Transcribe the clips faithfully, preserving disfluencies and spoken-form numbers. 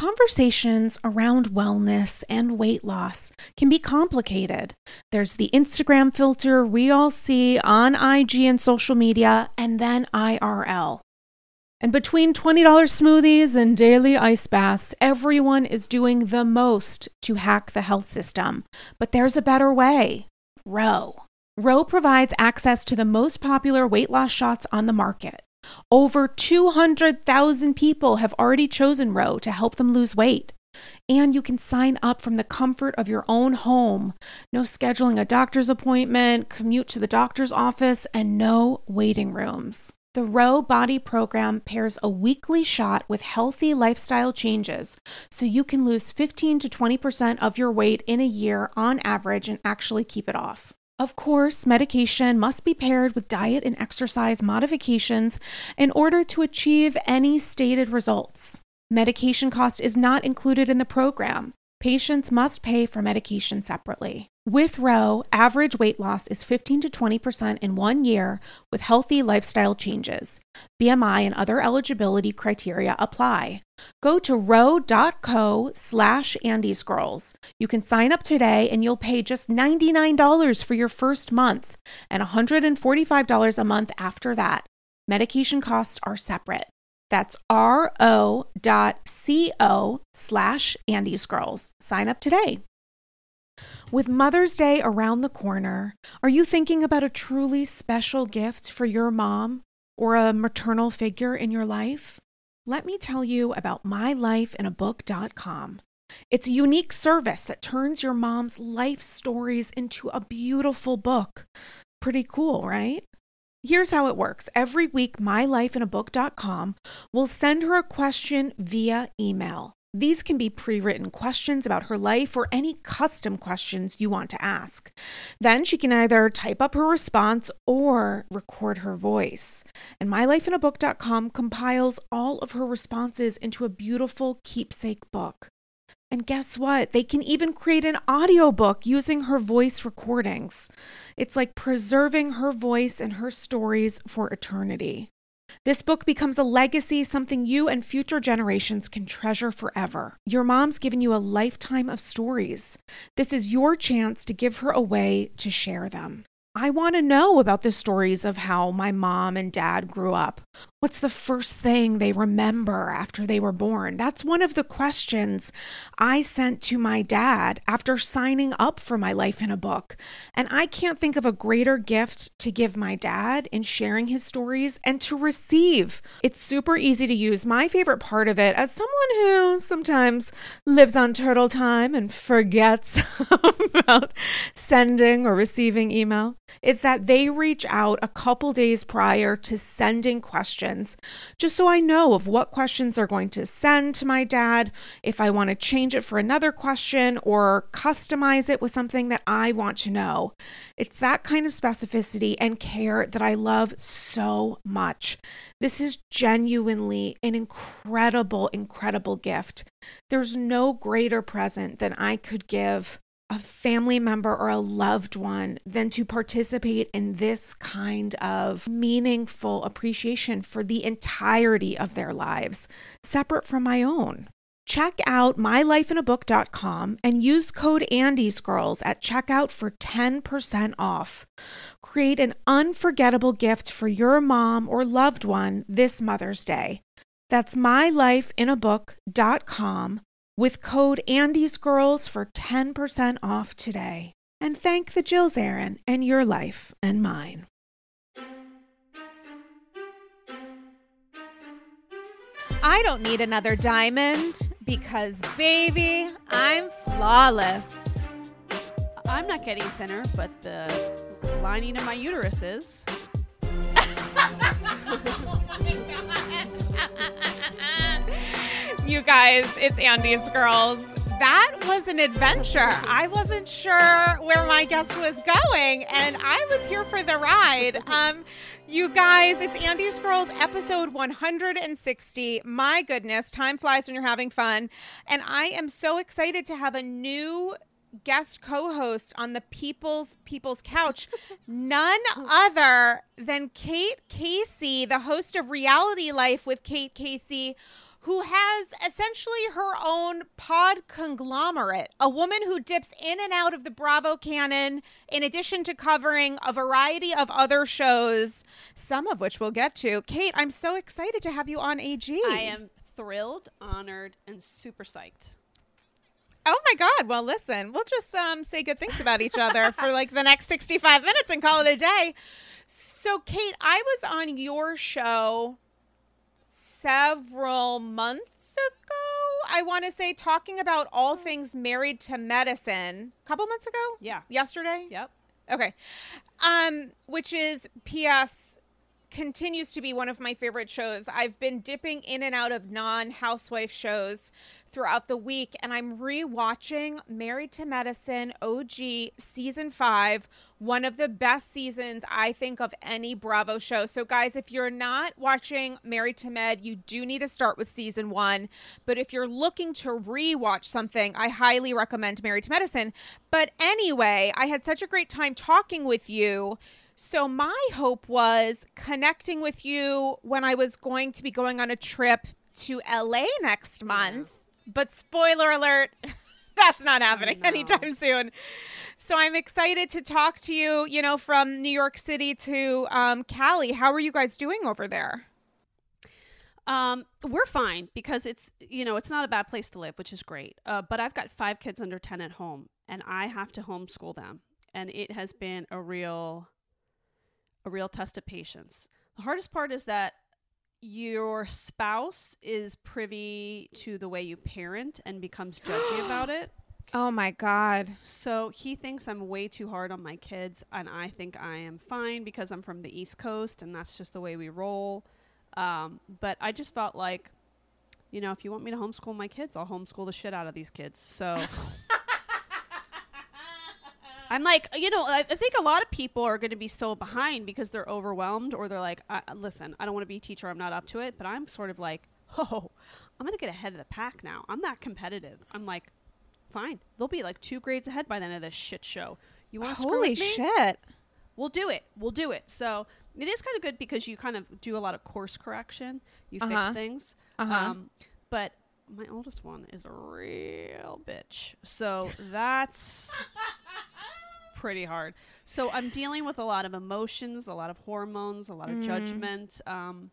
conversations around wellness and weight loss can be complicated. There's the Instagram filter we all see on I G and social media, and then I R L. And between twenty dollars smoothies and daily ice baths, everyone is doing the most to hack the health system. But there's a better way. Ro. Ro provides access to the most popular weight loss shots on the market. Over two hundred thousand people have already chosen Ro to help them lose weight. And you can sign up from the comfort of your own home. No scheduling a doctor's appointment, commute to the doctor's office, and no waiting rooms. The Ro Body Program pairs a weekly shot with healthy lifestyle changes, so you can lose fifteen to twenty percent of your weight in a year on average and actually keep it off. Of course, medication must be paired with diet and exercise modifications in order to achieve any stated results. Medication cost is not included in the program. Patients must pay for medication separately. With Ro, average weight loss is fifteen to twenty percent in one year with healthy lifestyle changes. B M I and other eligibility criteria apply. Go to ro.co slash Andy's Girls. You can sign up today and you'll pay just ninety-nine dollars for your first month and one hundred forty-five dollars a month after that. Medication costs are separate. That's ro.co slash Andy's Girls. Sign up today. With Mother's Day around the corner, are you thinking about a truly special gift for your mom or a maternal figure in your life? Let me tell you about my life in a book dot com. It's a unique service that turns your mom's life stories into a beautiful book. Pretty cool, right? Here's how it works. Every week, my life in a book dot com will send her a question via email. These can be pre-written questions about her life or any custom questions you want to ask. Then she can either type up her response or record her voice. And my life in a book dot com compiles all of her responses into a beautiful keepsake book. And guess what? They can even create an audiobook using her voice recordings. It's like preserving her voice and her stories for eternity. This book becomes a legacy, something you and future generations can treasure forever. Your mom's given you a lifetime of stories. This is your chance to give her a way to share them. I want to know about the stories of how my mom and dad grew up. What's the first thing they remember after they were born? That's one of the questions I sent to my dad after signing up for my life in a book. And I can't think of a greater gift to give my dad in sharing his stories and to receive. It's super easy to use. My favorite part of it, as someone who sometimes lives on turtle time and forgets about sending or receiving email, is that they reach out a couple days prior to sending questions, just so I know of what questions they're going to send to my dad, if I want to change it for another question or customize it with something that I want to know. It's that kind of specificity and care that I love so much. This is genuinely an incredible, incredible gift. There's no greater present than I could give a family member or a loved one than to participate in this kind of meaningful appreciation for the entirety of their lives, separate from my own. Check out my life in a book dot com and use code Andy's Girls at checkout for ten percent off. Create an unforgettable gift for your mom or loved one this Mother's Day. That's my life in a book dot com with code Andy's Girls for ten percent off today. And thank the Jills Aaron and your life and mine. I don't need another diamond because, baby, I'm flawless. I'm not getting thinner, but the lining of my uterus is. You guys, it's Andy's Girls. That was an adventure. I wasn't sure where my guest was going, and I was here for the ride. Um, you guys, it's Andy's Girls, episode one hundred sixty. My goodness, time flies when you're having fun. And I am so excited to have a new guest co-host on the People's People's Couch, none other than Kate Casey, the host of Reality Life with Kate Casey, who has essentially her own pod conglomerate, a woman who dips in and out of the Bravo canon, in addition to covering a variety of other shows, some of which we'll get to. Kate, I'm so excited to have you on A G. I am thrilled, honored, and super psyched. Oh my God. Well, listen, we'll just um, say good things about each other for like the next sixty-five minutes and call it a day. So, Kate, I was on your show several months ago, I want to say, talking about all things Married to Medicine. A couple months ago? Yeah. Yesterday? Yep. Okay. Um, which is, P S, continues to be one of my favorite shows. I've been dipping in and out of non-housewife shows throughout the week, and I'm rewatching Married to Medicine O G season five, one of the best seasons I think of any Bravo show. So guys, if you're not watching Married to Med, you do need to start with season one. But if you're looking to rewatch something, I highly recommend Married to Medicine. But anyway, I had such a great time talking with you. So my hope was connecting with you when I was going to be going on a trip to L A next month. But spoiler alert, that's not happening anytime soon. So I'm excited to talk to you, you know, from New York City to um, Cali. How are you guys doing over there? Um, we're fine because it's, you know, it's not a bad place to live, which is great. Uh, but I've got five kids under ten at home, and I have to homeschool them. And it has been a real... a real test of patience. The hardest part is that your spouse is privy to the way you parent and becomes judgy about it. Oh my God. So he thinks I'm way too hard on my kids, and I think I am fine because I'm from the East Coast and that's just the way we roll. Um, but I just felt like, you know, if you want me to homeschool my kids, I'll homeschool the shit out of these kids. So... I'm like, you know, I, I think a lot of people are going to be so behind because they're overwhelmed, or they're like, I, listen, I don't want to be a teacher. I'm not up to it. But I'm sort of like, oh, I'm going to get ahead of the pack now. I'm that competitive. I'm like, fine. They'll be like two grades ahead by the end of this shit show. You want to screw Holy with me? shit. We'll do it. We'll do it. So it is kind of good because you kind of do a lot of course correction. You uh-huh. fix things. Uh-huh. Um, but my oldest one is a real bitch. So that's... pretty hard. So I'm dealing with a lot of emotions, a lot of hormones, a lot of mm. judgment. Um,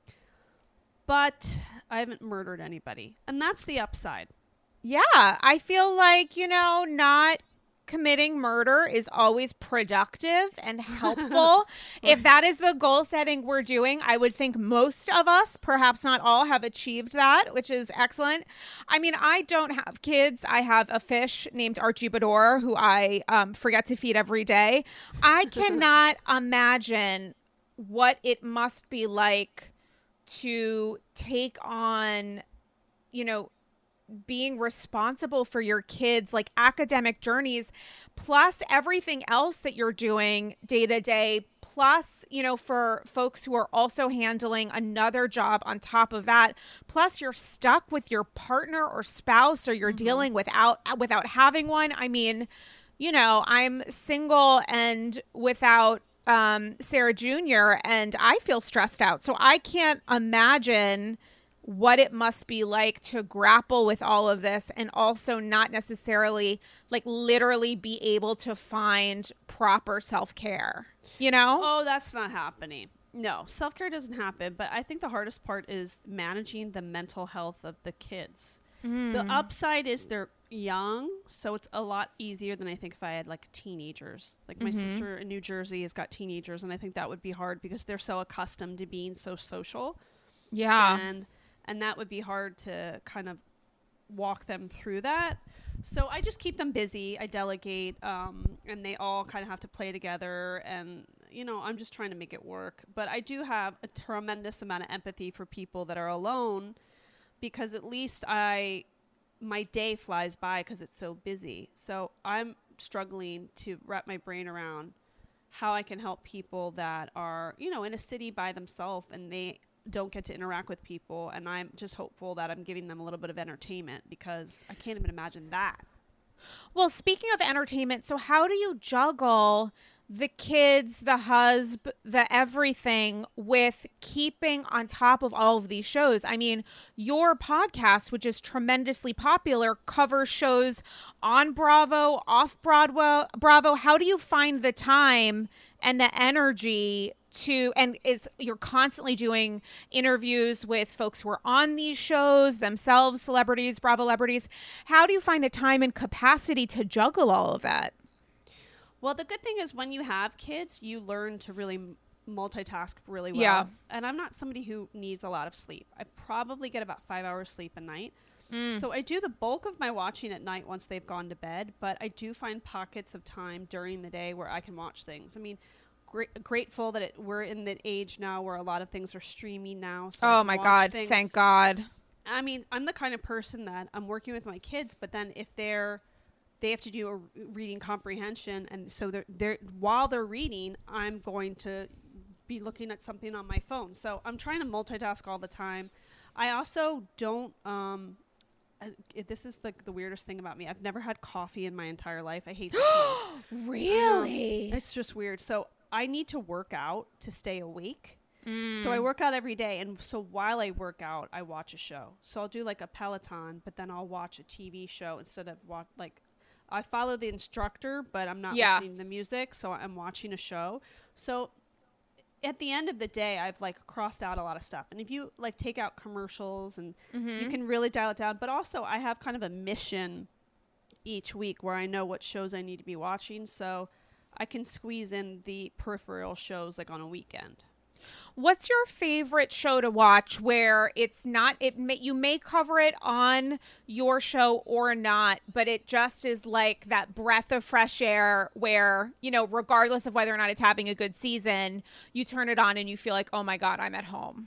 but I haven't murdered anybody. And that's the upside. Yeah. I feel like, you know, not committing murder is always productive and helpful. If that is the goal setting we're doing, I would think most of us, perhaps not all, have achieved that, which is excellent. I mean, I don't have kids. I have a fish named Archie Bador who I um, forget to feed every day. I cannot imagine what it must be like to take on, you know, being responsible for your kids, like academic journeys, plus everything else that you're doing day to day, plus, you know, for folks who are also handling another job on top of that, plus you're stuck with your partner or spouse, or you're mm-hmm. dealing without without having one. I mean, you know, I'm single and without um, Sarah Junior, and I feel stressed out. So I can't imagine what it must be like to grapple with all of this, and also not necessarily like literally be able to find proper self-care, you know? Oh, that's not happening. No, self-care doesn't happen. But I think the hardest part is managing the mental health of the kids. Mm. The upside is they're young, so it's a lot easier than I think if I had like teenagers. Like my mm-hmm. sister in New Jersey has got teenagers, and I think that would be hard because they're so accustomed to being so social. Yeah. And And that would be hard to kind of walk them through that. So I just keep them busy. I delegate, um, and they all kind of have to play together. And, you know, I'm just trying to make it work. But I do have a tremendous amount of empathy for people that are alone, because at least I, my day flies by because it's so busy. So I'm struggling to wrap my brain around how I can help people that are, you know, in a city by themselves, and they don't get to interact with people. And I'm just hopeful that I'm giving them a little bit of entertainment, because I can't even imagine that. Well, speaking of entertainment, so how do you juggle the kids, the husb, the everything with keeping on top of all of these shows. I mean, your podcast, which is tremendously popular, covers shows on Bravo, off Broadway, Bravo. How do you find the time and the energy to, and is you're constantly doing interviews with folks who are on these shows themselves, celebrities, Bravo celebrities. How do you find the time and capacity to juggle all of that? Well, the good thing is when you have kids, you learn to really m- multitask really well. Yeah. And I'm not somebody who needs a lot of sleep. I probably get about five hours sleep a night. Mm. So I do the bulk of my watching at night once they've gone to bed, but I do find pockets of time during the day where I can watch things. I mean, gra- grateful that it, we're in the age now where a lot of things are streaming now. So oh my God, things. Thank God. I mean, I'm the kind of person that I'm working with my kids, but then if they're they have to do a reading comprehension, and so they're, they're while they're reading, I'm going to be looking at something on my phone. So I'm trying to multitask all the time. I also don't. Um, uh, this is the the weirdest thing about me. I've never had coffee in my entire life. I hate the smell. Really? Um, it's just weird. So I need to work out to stay awake. Mm. So I work out every day, and so while I work out, I watch a show. So I'll do like a Peloton, but then I'll watch a T V show instead of watch like. I follow the instructor, but I'm not yeah. listening to the music, so I'm watching a show. So at the end of the day, I've like crossed out a lot of stuff. And if you like take out commercials and mm-hmm. you can really dial it down, but also I have kind of a mission each week where I know what shows I need to be watching, so I can squeeze in the peripheral shows like on a weekend. What's your favorite show to watch where it's not, it may, you may cover it on your show or not, but it just is like that breath of fresh air where, you know, regardless of whether or not it's having a good season, you turn it on and you feel like, oh my God, I'm at home?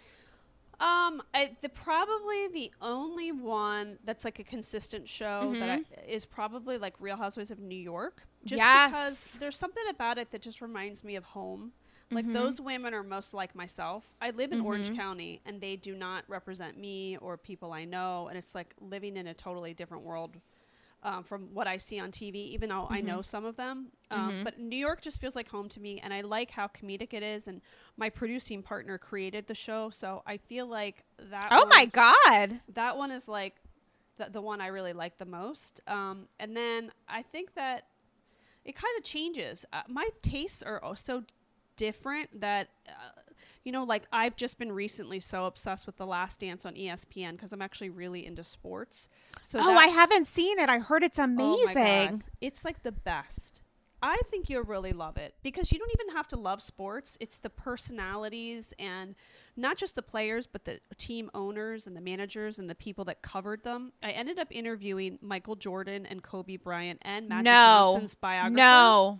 Um, I, the probably the only one that's like a consistent show mm-hmm. that I, is probably like Real Housewives of New York. Just yes. because there's something about it that just reminds me of home. Like mm-hmm. those women are most like myself. I live in mm-hmm. Orange County, and they do not represent me or people I know. And it's like living in a totally different world um, from what I see on T V, even though mm-hmm. I know some of them. Um, mm-hmm. But New York just feels like home to me, and I like how comedic it is. And my producing partner created the show, so I feel like that. Oh one, my God, that one is like the the one I really like the most. Um, and then I think that it kind of changes. Uh, my tastes are so different that uh, you know, like I've just been recently so obsessed with The Last Dance on E S P N because I'm actually really into sports. So oh, I haven't seen it. I heard it's amazing. Oh my God. It's like the best. I think you'll really love it because you don't even have to love sports. It's the personalities and not just the players, but the team owners and the managers and the people that covered them. I ended up interviewing Michael Jordan and Kobe Bryant and Magic no. Johnson's biographer. No.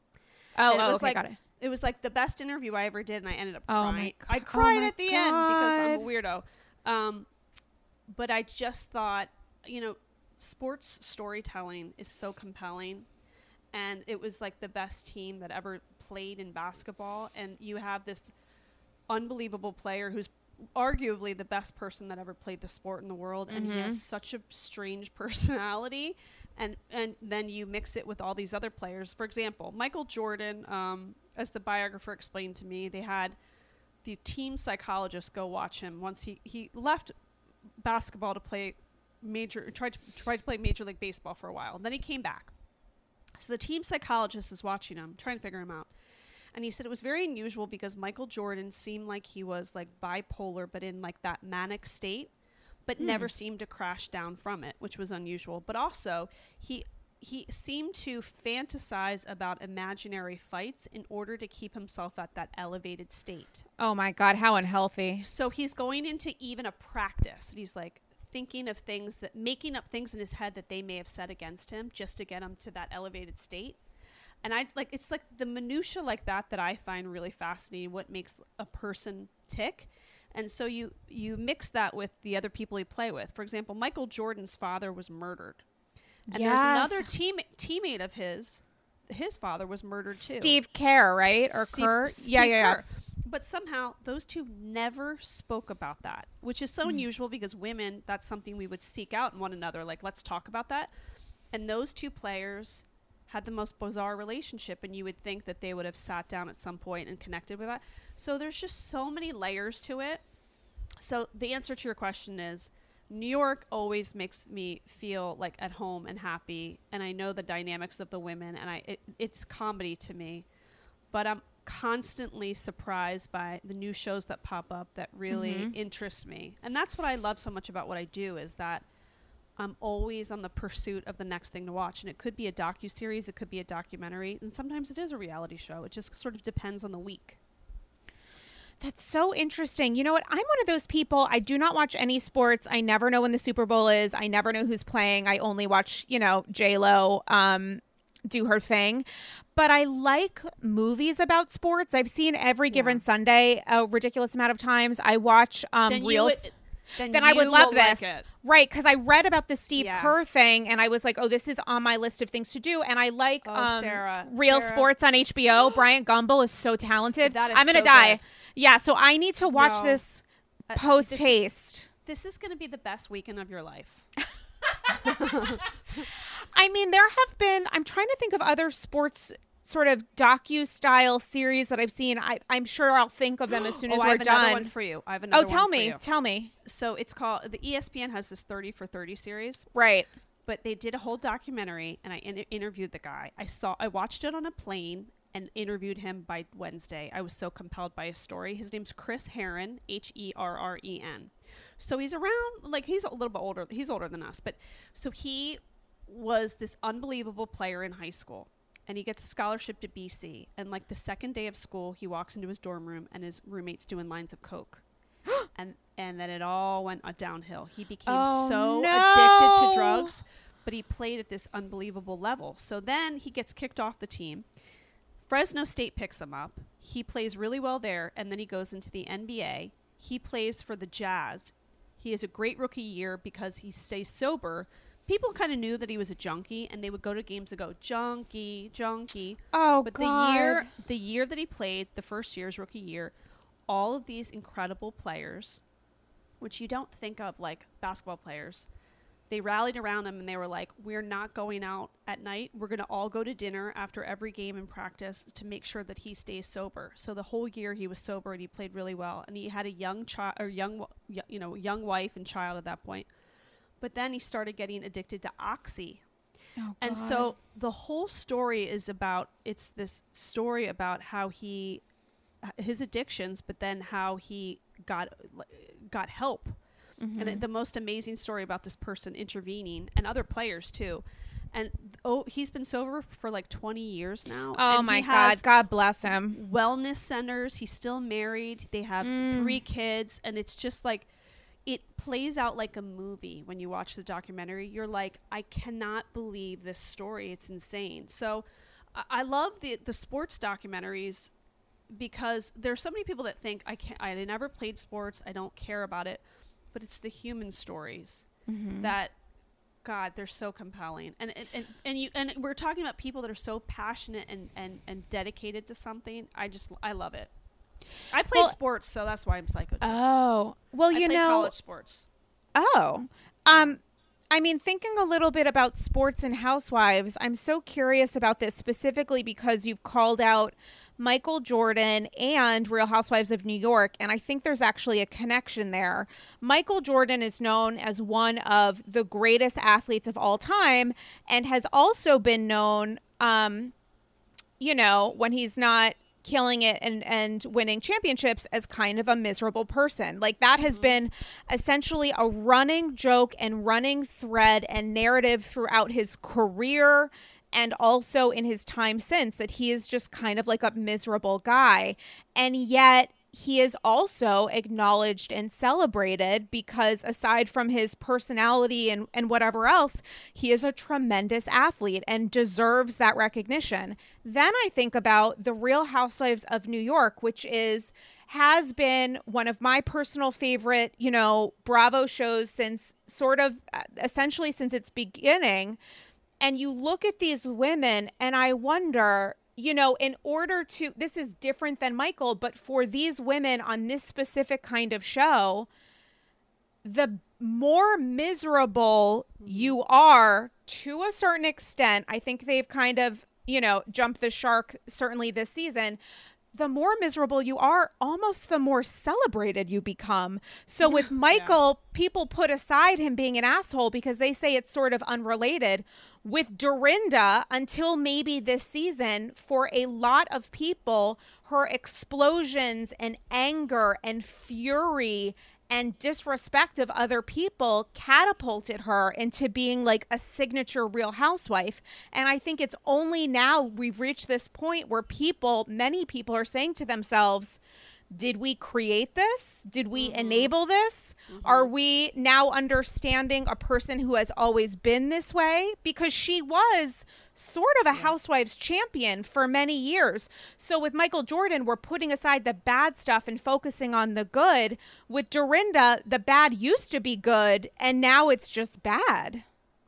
Oh, and it oh was okay, like, got it. It was like the best interview I ever did, and I ended up oh crying. My I cried oh at the God. end because I'm a weirdo. Um, but I just thought, you know, sports storytelling is so compelling, and it was like the best team that ever played in basketball. And you have this unbelievable player who's arguably the best person that ever played the sport in the world, mm-hmm. and he has such a strange personality. And and then you mix it with all these other players. For example, Michael Jordan, um, as the biographer explained to me, they had the team psychologist go watch him once he, he left basketball to play major, tried to, tried to play Major League Baseball for a while. And then he came back. So the team psychologist is watching him, trying to figure him out. And he said it was very unusual because Michael Jordan seemed like he was like bipolar, but in like that manic state, but mm. never seemed to crash down from it, which was unusual. But also, he he seemed to fantasize about imaginary fights in order to keep himself at that elevated state. Oh my God, how unhealthy. So he's going into even a practice. And he's like thinking of things, that making up things in his head that they may have said against him just to get him to that elevated state. And I like, it's like the minutia like that that I find really fascinating, what makes a person tick. And so you, you mix that with the other people he play with. For example, Michael Jordan's father was murdered. And yes. there's another team, teammate of his, his father was murdered too. Steve Kerr, right? Or Steve, Kerr? Steve yeah, yeah, Kerr. yeah. But somehow those two never spoke about that, which is so mm. unusual because women, that's something we would seek out in one another. Like, let's talk about that. And those two players had the most bizarre relationship, and you would think that they would have sat down at some point and connected with that. So there's just so many layers to it. So the answer to your question is New York always makes me feel like at home and happy, and I know the dynamics of the women, and I it, it's comedy to me, but I'm constantly surprised by the new shows that pop up that really mm-hmm. interest me. And that's what I love so much about what I do, is that I'm always on the pursuit of the next thing to watch. And it could be a docuseries, it could be a documentary, and sometimes it is a reality show. It just sort of depends on the week. That's so interesting. You know what? I'm one of those people. I do not watch any sports. I never know when the Super Bowl is. I never know who's playing. I only watch, you know, J-Lo um, do her thing. But I like movies about sports. I've seen Every yeah. Given Sunday a ridiculous amount of times. I watch um, Reels. Then, then I would love this. Like right, because I read about the Steve yeah. Kerr thing, and I was like, oh, this is on my list of things to do. And I like oh, um, Sarah. Real Sarah. Sports on H B O. Bryant Gumbel is so talented. That is I'm going to so die. Good. Yeah, so I need to watch no. this uh, post-haste. This, this is going to be the best weekend of your life. I mean, there have been, I'm trying to think of other sports sort of docu-style series that I've seen. I, I'm sure I'll think of them as soon oh, as I we're have another done. One for you. I have another oh, tell one me. For you. Tell me. So it's called, the E S P N has this thirty for thirty series. Right. But they did a whole documentary, and I in- interviewed the guy. I saw, I watched it on a plane and interviewed him by Wednesday. I was so compelled by his story. His name's Chris Herren, H E R R E N. So he's around, like, he's a little bit older. He's older than us. But so he was this unbelievable player in high school. And he gets a scholarship to B C. And like the second day of school, he walks into his dorm room and his roommate's doing lines of coke. and and then it all went uh, downhill. He became oh, so no. addicted to drugs, but he played at this unbelievable level. So then he gets kicked off the team. Fresno State picks him up. He plays really well there, and then he goes into the N B A. He plays for the Jazz. He has a great rookie year because he stays sober. People kind of knew that he was a junkie, and they would go to games and go, junkie, junkie. Oh, but God. the year, the year that he played, the first year's rookie year, all of these incredible players, which you don't think of like basketball players, they rallied around him and they were like, we're not going out at night. We're going to all go to dinner after every game and practice to make sure that he stays sober. So the whole year he was sober and he played really well. And he had a young child or young, you know, young wife and child at that point. But then he started getting addicted to Oxy. Oh, and God. so the whole story is about, it's this story about how he, his addictions, but then how he got, got help. Mm-hmm. And it, the most amazing story about this person intervening, and other players too. And oh, he's been sober for like twenty years now. Oh and my God. God bless him. Wellness centers. He's still married. They have mm. three kids. And it's just like, it plays out like a movie when you watch the documentary. You're like, I cannot believe this story. It's insane. So I, I love the, the sports documentaries because there's so many people that think I can't, I never played sports. I don't care about it. But it's the human stories mm-hmm. that, God, they're so compelling. And, and, and, and you, and we're talking about people that are so passionate and, and, and dedicated to something. I just, I love it. I played well, sports, so that's why I'm psycho. Oh, well, I you played know, college sports. Oh, um, I mean, thinking a little bit about sports and housewives, I'm so curious about this specifically because you've called out Michael Jordan and Real Housewives of New York, and I think there's actually a connection there. Michael Jordan is known as one of the greatest athletes of all time and has also been known, um, you know, when he's not killing it and, and winning championships, as kind of a miserable person. Like that has mm-hmm. been essentially a running joke and running thread and narrative throughout his career and also in his time since, that he is just kind of like a miserable guy. And yet he is also acknowledged and celebrated because aside from his personality and, and whatever else, he is a tremendous athlete and deserves that recognition. Then I think about The Real Housewives of New York, which is has been one of my personal favorite, you know, Bravo shows since sort of uh, essentially since its beginning. And you look at these women and I wonder, you know, in order to, this is different than Michael, but for these women on this specific kind of show, the more miserable you are to a certain extent, I think they've kind of, you know, jumped the shark, certainly this season. The more miserable you are, almost the more celebrated you become. So with Michael, yeah. people put aside him being an asshole because they say it's sort of unrelated. With Dorinda, until maybe this season, for a lot of people, her explosions and anger and fury and disrespect of other people catapulted her into being like a signature Real Housewife. And I think it's only now we've reached this point where people, many people are saying to themselves, did we create this? Did we mm-hmm. enable this? Mm-hmm. Are we now understanding a person who has always been this way? Because she was sort of a yeah. housewives champion for many years. So with Michael Jordan, we're putting aside the bad stuff and focusing on the good. With Dorinda, the bad used to be good, and now it's just bad.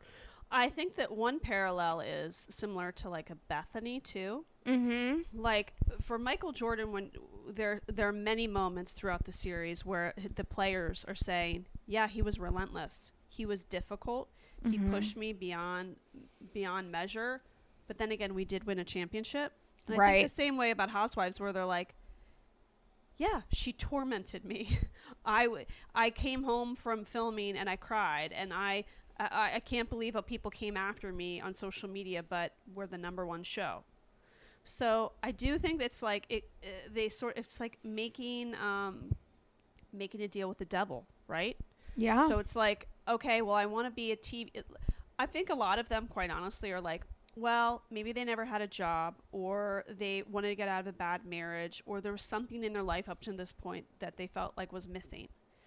I think that one parallel is similar to like a Bethany too. Mm-hmm. Like for Michael Jordan, when there there are many moments throughout the series where the players are saying, yeah, he was relentless. He was difficult. He mm-hmm. pushed me beyond beyond measure. But then again, we did win a championship. And right. I think the same way about Housewives, where they're like, yeah, she tormented me. I, w- I came home from filming and I cried. And I, I, I can't believe how people came after me on social media, but we're the number one show. So I do think it's like it. Uh, they sort. It's like making um, making a deal with the devil, right? Yeah. So it's like, okay, well, I want to be a T V. It, I think a lot of them, quite honestly, are like, well, maybe they never had a job, or they wanted to get out of a bad marriage, or there was something in their life up to this point that they felt like was missing.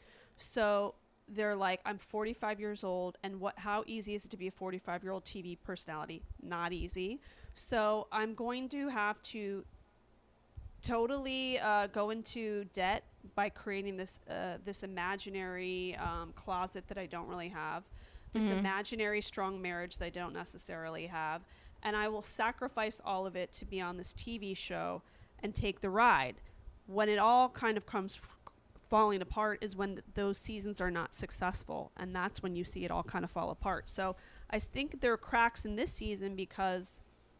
So they're like, I'm forty-five years old, and what? How easy is it to be a forty-five-year-old T V personality? Not easy. So I'm going to have to totally uh, go into debt by creating this uh, this imaginary um, closet that I don't really have, this mm-hmm. imaginary strong marriage that I don't necessarily have, and I will sacrifice all of it to be on this T V show and take the ride. When it all kind of comes f- falling apart is when th- those seasons are not successful, and that's when you see it all kind of fall apart. So I think there are cracks in this season because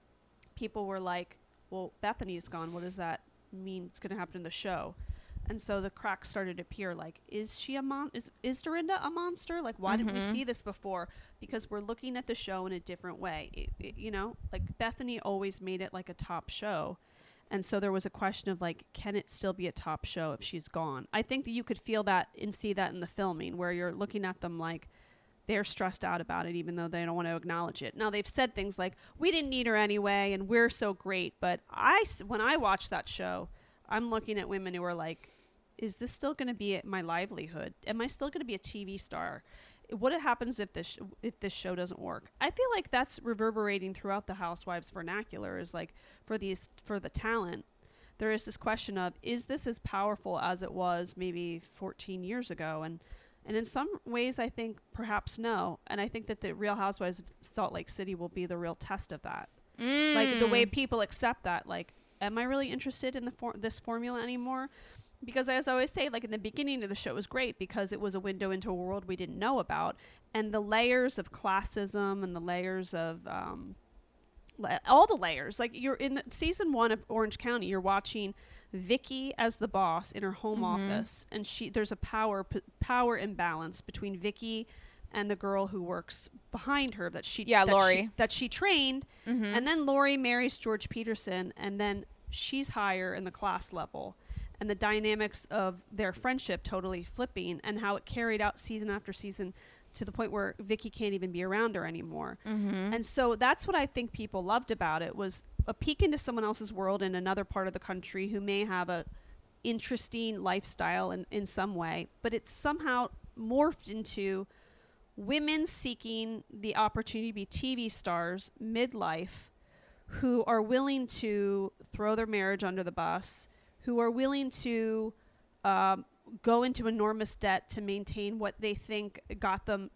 people were like, well, Bethany's gone. What does that mean it's going to happen in the show? And so the cracks started to appear like, is she a mon? Is, is Dorinda a monster? Like, why mm-hmm. didn't we see this before? Because we're looking at the show in a different way. It, it, you know, like Bethany always made it like a top show. And so there was a question of like, can it still be a top show if she's gone? I think that you could feel that and see that in the filming where you're looking at them like, they're stressed out about it, even though they don't want to acknowledge it. Now, they've said things like, we didn't need her anyway, and we're so great. But I, when I watch that show, I'm looking at women who are like, is this still going to be my livelihood? Am I still going to be a T V star? What happens if this, sh- if this show doesn't work? I feel like that's reverberating throughout the Housewives vernacular is like, for these, for the talent, there is this question of, is this as powerful as it was maybe fourteen years ago? And And in some ways, I think perhaps no. And I think that the Real Housewives of Salt Lake City will be the real test of that. Mm. Like the way people accept that. Like, am I really interested in the for- this formula anymore? Because as I always say, like in the beginning of the show, it was great because it was a window into a world we didn't know about. And the layers of classism and the layers of um, la- all the layers. Like you're in the season one of Orange County, you're watching Vicky as the boss in her home mm-hmm. office, and she there's a power p- power imbalance between Vicky and the girl who works behind her that she yeah that Lori she, that she trained, mm-hmm. and then Lori marries George Peterson, and then she's higher in the class level, and the dynamics of their friendship totally flipping, and how it carried out season after season to the point where Vicky can't even be around her anymore. Mm-hmm. And so that's what I think people loved about it was a peek into someone else's world in another part of the country who may have a interesting lifestyle in, in some way, but it's somehow morphed into women seeking the opportunity to be T V stars midlife who are willing to throw their marriage under the bus, who are willing to um, go into enormous debt to maintain what they think got them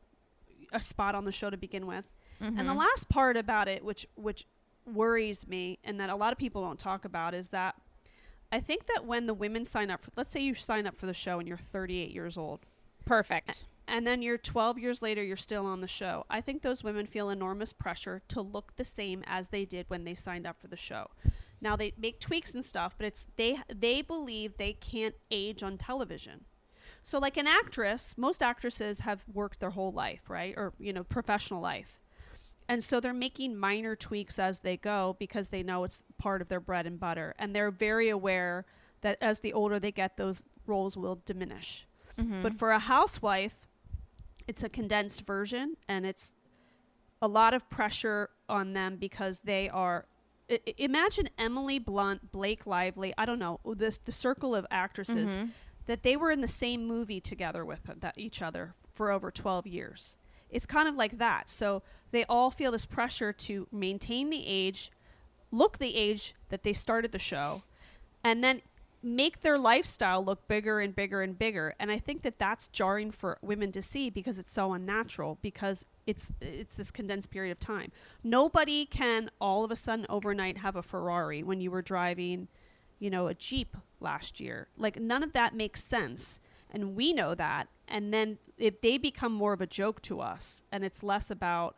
a spot on the show to begin with. Mm-hmm. And the last part about it, which which worries me and that a lot of people don't talk about, is that I think that when the women sign up, for, let's say you sign up for the show and you're thirty-eight years old. Perfect. And then you're twelve years later, you're still on the show. I think those women feel enormous pressure to look the same as they did when they signed up for the show. Now they make tweaks and stuff, but it's they they believe they can't age on television. So like an actress, most actresses have worked their whole life, right? Or, you know, professional life. And so they're making minor tweaks as they go because they know it's part of their bread and butter. And they're very aware that as the older they get, those roles will diminish. Mm-hmm. But for a housewife, it's a condensed version, and it's a lot of pressure on them because they are I- imagine Emily Blunt, Blake Lively, I don't know, this the circle of actresses mm-hmm. that they were in the same movie together with that each other for over twelve years. It's kind of like that. So they all feel this pressure to maintain the age, look the age that they started the show, and then make their lifestyle look bigger and bigger and bigger. And I think that that's jarring for women to see because it's so unnatural, because it's it's this condensed period of time. Nobody can all of a sudden overnight have a Ferrari when you were driving, you know, a Jeep last year. Like, none of that makes sense. And we know that. And then if they become more of a joke to us, and it's less about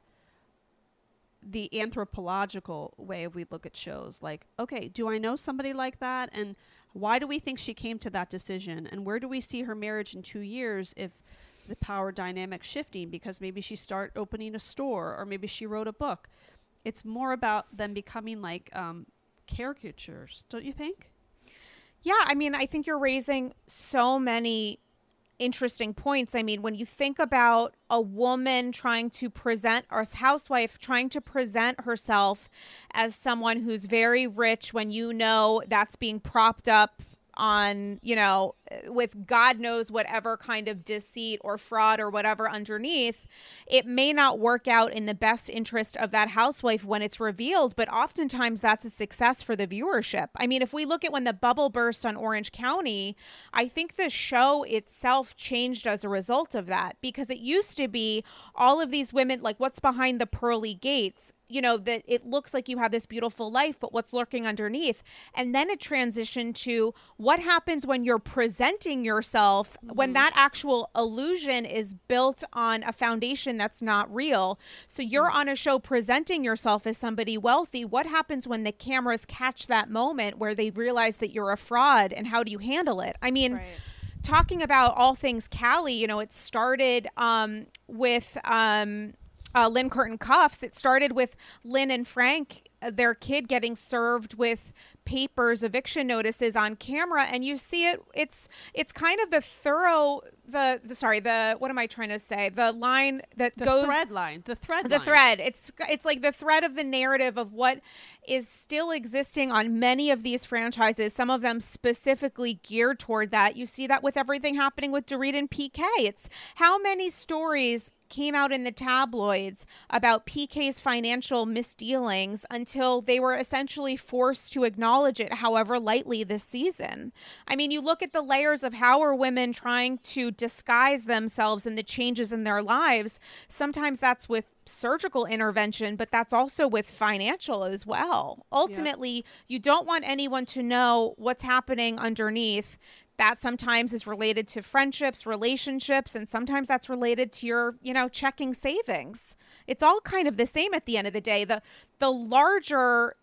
the anthropological way we look at shows. Like, okay, do I know somebody like that? And why do we think she came to that decision? And where do we see her marriage in two years if the power dynamic's shifting? Because maybe she started opening a store, or maybe she wrote a book. It's more about them becoming like um, caricatures, don't you think? Yeah, I mean, I think you're raising so many interesting points. I mean, when you think about a woman trying to present, or a housewife trying to present herself as someone who's very rich, when you know that's being propped up on, you know, with God knows whatever kind of deceit or fraud or whatever underneath, it may not work out in the best interest of that housewife when it's revealed, but oftentimes that's a success for the viewership. I mean, if we look at when the bubble burst on Orange County, I think the show itself changed as a result of that, because it used to be all of these women, like, what's behind the pearly gates? You know, that it looks like you have this beautiful life, but what's lurking underneath? And then it transitioned to what happens when you're presenting yourself, mm-hmm. when that actual illusion is built on a foundation that's not real. So you're mm-hmm. on a show presenting yourself as somebody wealthy. What happens when the cameras catch that moment where they realize that you're a fraud, and how do you handle it? I mean, right. Talking about all things Callie, you know, it started um, with... Um, Uh, Lynn Curtin Cuffs. It started with Lynn and Frank, uh, their kid, getting served with papers, eviction notices on camera, and you see it. It's it's kind of the thorough the, the sorry the what am I trying to say? The line that the goes thread line, the thread, the line. thread. It's it's like the thread of the narrative of what is still existing on many of these franchises. Some of them specifically geared toward that. You see that with everything happening with Dorit and P K. It's how many stories came out in the tabloids about P K's financial misdealings until they were essentially forced to acknowledge it, however lightly, this season. I mean, you look at the layers of how are women trying to disguise themselves and the changes in their lives. Sometimes that's with surgical intervention, but that's also with financial as well. Ultimately, yep. You don't want anyone to know what's happening underneath. That sometimes is related to friendships, relationships, and sometimes that's related to your, you know, checking savings. It's all kind of the same at the end of the day. The the larger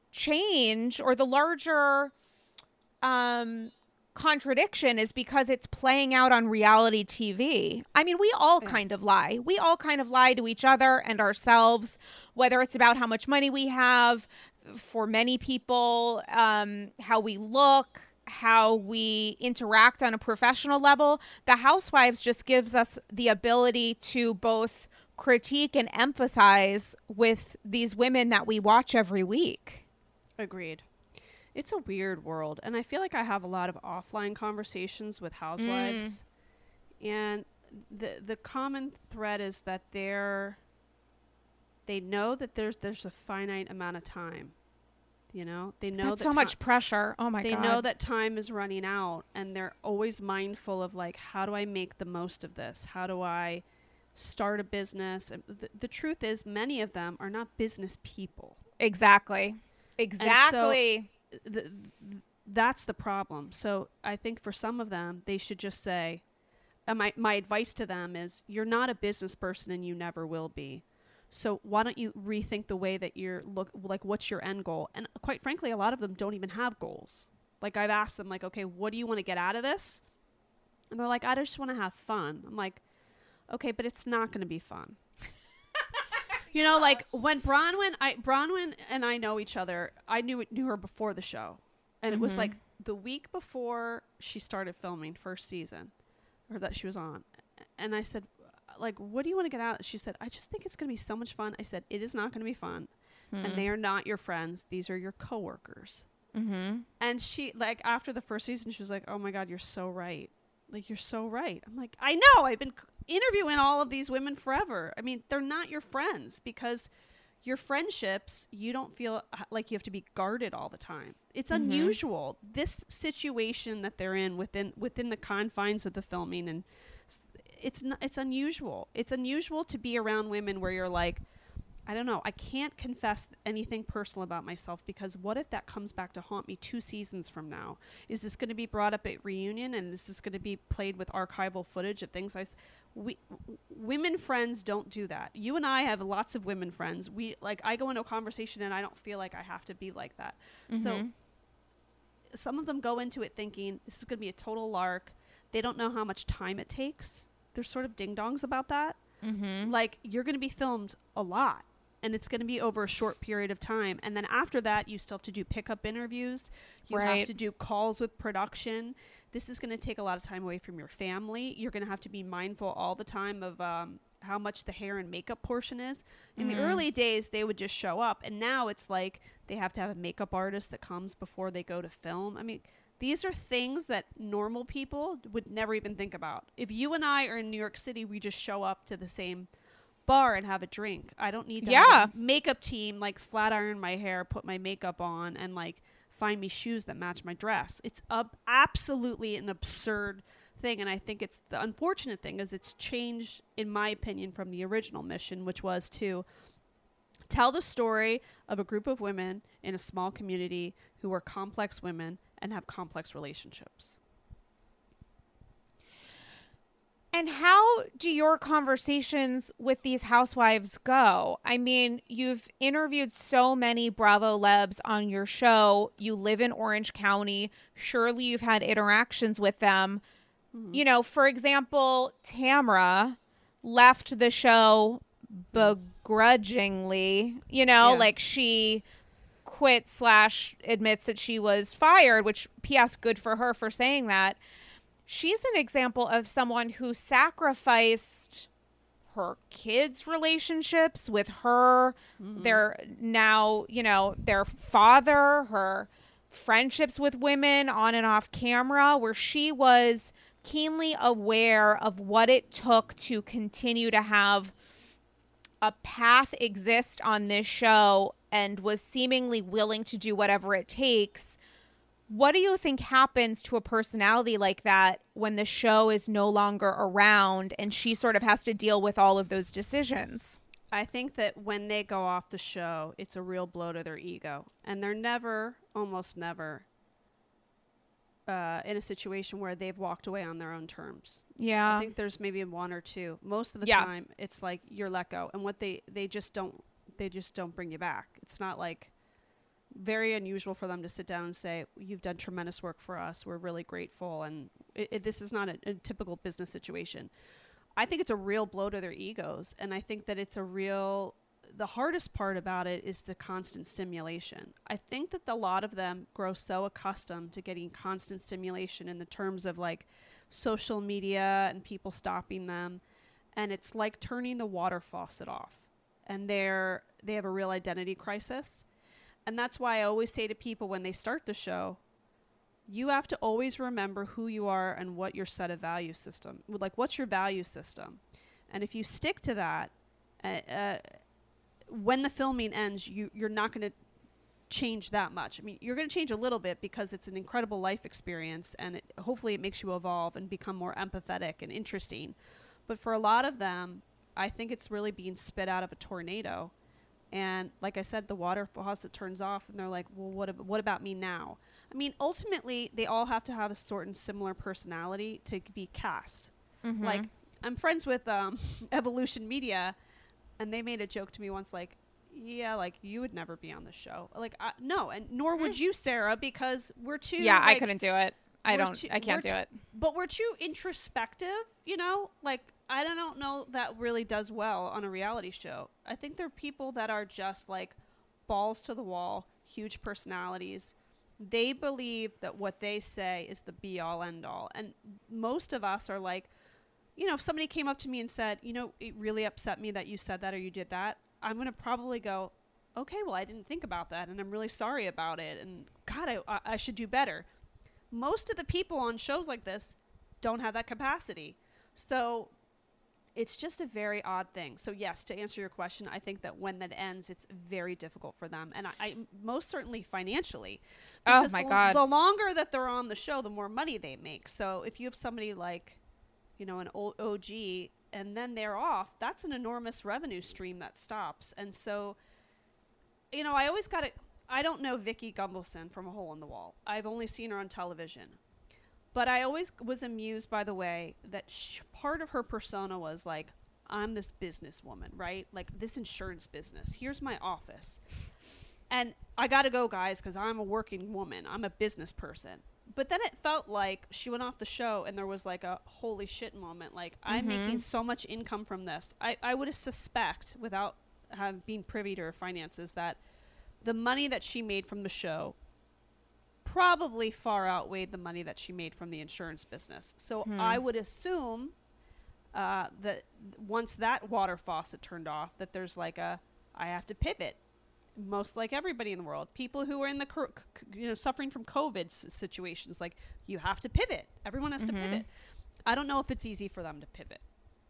change, or the larger um, contradiction, is because it's playing out on reality T V. I mean, we all yeah. kind of lie. We all kind of lie to each other and ourselves, whether it's about how much money we have, for many people, um, how we look, how we interact on a professional level. The Housewives just gives us the ability to both critique and empathize with these women that we watch every week. Agreed. It's a weird world. And I feel like I have a lot of offline conversations with housewives. Mm. And the the common thread is that they're they know that there's there's a finite amount of time. You know, they know that's that so much pressure. Oh my they God. They know that time is running out, and they're always mindful of, like, how do I make the most of this? How do I start a business? And the, the truth is, many of them are not business people. Exactly. Exactly. So th- th- that's the problem. So I think for some of them, they should just say, and my, my advice to them is, you're not a business person and you never will be. So why don't you rethink the way that you're look like, what's your end goal? And quite frankly, a lot of them don't even have goals. Like, I've asked them, like, okay, what do you want to get out of this? And they're like, I just want to have fun. I'm like, okay, but it's not going to be fun. You know, like when Bronwyn, I Bronwyn and I know each other. I knew knew her before the show, and mm-hmm. it was like the week before she started filming first season, or that she was on. And I said, like, what do you want to get out? She said, I just think it's going to be so much fun. I said, it is not going to be fun, mm-hmm. and they are not your friends. These are your coworkers. Mm-hmm. And she, like, after the first season, she was like, oh my God, you're so right. Like, you're so right. I'm like, I know. I've been interviewing all of these women forever. I mean, they're not your friends, because your friendships, you don't feel like you have to be guarded all the time. It's mm-hmm. unusual. This situation that they're in within within the confines of the filming, and it's not, it's unusual. It's unusual to be around women where you're like, I don't know, I can't confess anything personal about myself, because what if that comes back to haunt me two seasons from now? Is this going to be brought up at reunion, and is this going to be played with archival footage of things I s- we w- women friends don't do that. You and I have lots of women friends. We, like, I go into a conversation and I don't feel like I have to be like that. Mm-hmm. So some of them go into it thinking this is going to be a total lark. They don't know how much time it takes. They're sort of ding-dongs about that. Mm-hmm. Like, you're going to be filmed a lot, and it's going to be over a short period of time. And then after that, you still have to do pickup interviews. You right. have to do calls with production. This is going to take a lot of time away from your family. You're going to have to be mindful all the time of um, how much the hair and makeup portion is. In mm. the early days, they would just show up. And now it's like they have to have a makeup artist that comes before they go to film. I mean, these are things that normal people would never even think about. If you and I are in New York City, we just show up to the same bar and have a drink. I don't need to yeah. have a makeup team like flat iron my hair, put my makeup on, and like find me shoes that match my dress. It's ab- absolutely an absurd thing, and I think it's the unfortunate thing is it's changed, in my opinion, from the original mission, which was to tell the story of a group of women in a small community who are complex women and have complex relationships. And how do your conversations with these housewives go? I mean, you've interviewed so many Bravo Lebs on your show. You live in Orange County. Surely you've had interactions with them. Mm-hmm. You know, for example, Tamra left the show begrudgingly. You know, yeah. like she quit slash admits that she was fired, which P S good for her for saying that. She's an example of someone who sacrificed her kids' relationships with her, mm-hmm. their now, you know, their father, her friendships with women on and off camera, where she was keenly aware of what it took to continue to have a path exist on this show and was seemingly willing to do whatever it takes. What do you think happens to a personality like that when the show is no longer around and she sort of has to deal with all of those decisions? I think that when they go off the show, it's a real blow to their ego. And they're never, almost never, uh, in a situation where they've walked away on their own terms. Yeah. I think there's maybe one or two. Most of the yeah. time, it's like you're let go. And what they, they just don't, they just don't bring you back. It's not like... very unusual for them to sit down and say, you've done tremendous work for us. We're really grateful. And it, it, this is not a, a typical business situation. I think it's a real blow to their egos. And I think that it's a real, the hardest part about it is the constant stimulation. I think that a lot of them grow so accustomed to getting constant stimulation in the terms of like social media and people stopping them. And it's like turning the water faucet off. And they're, they have a real identity crisis. And that's why I always say to people when they start the show, you have to always remember who you are and what your set of value system, like what's your value system. And if you stick to that, uh, uh, when the filming ends, you, you're not going to change that much. I mean, you're going to change a little bit because it's an incredible life experience and it, hopefully it makes you evolve and become more empathetic and interesting. But for a lot of them, I think it's really being spit out of a tornado. And like I said, the water faucet turns off and they're like, well, what, ab- what about me now? I mean, ultimately, they all have to have a sort of similar personality to be cast. Mm-hmm. Like, I'm friends with um, Evolution Media, and they made a joke to me once, like, yeah, like, you would never be on the show. Like, I, no, and nor would you, Sarah, because we're too... Yeah, like, I couldn't do it. I don't, too, I can't do too, it. But we're too introspective, you know? Like, I don't know that really does well on a reality show. I think there are people that are just, like, balls to the wall, huge personalities. They believe that what they say is the be-all, end-all. And most of us are like, you know, if somebody came up to me and said, you know, it really upset me that you said that or you did that, I'm going to probably go, okay, well, I didn't think about that, and I'm really sorry about it, and God, I, I, I should do better. Most of the people on shows like this don't have that capacity. So it's just a very odd thing. So yes, to answer your question, I think that when that ends, it's very difficult for them. And I, I most certainly financially. Oh my the, God. The longer that they're on the show, the more money they make. So if you have somebody like, you know, an old O G and then they're off, that's an enormous revenue stream that stops. And so, you know, I always got to, I don't know Vicky Gumbelson from A Hole in the Wall. I've only seen her on television. But I always was amused by the way that sh- part of her persona was like, I'm this businesswoman, right? Like this insurance business. Here's my office. And I got to go, guys, because I'm a working woman. I'm a business person. But then it felt like she went off the show and there was like a holy shit moment. Like, mm-hmm. I'm making so much income from this. I, I would suspect, without have, being privy to her finances, that the money that she made from the show probably far outweighed the money that she made from the insurance business. So hmm. I would assume uh, that once that water faucet turned off, that there's like a, I have to pivot. Most like everybody in the world, people who are in the, you know, suffering from COVID s- situations, like you have to pivot. Everyone has mm-hmm. to pivot. I don't know if it's easy for them to pivot.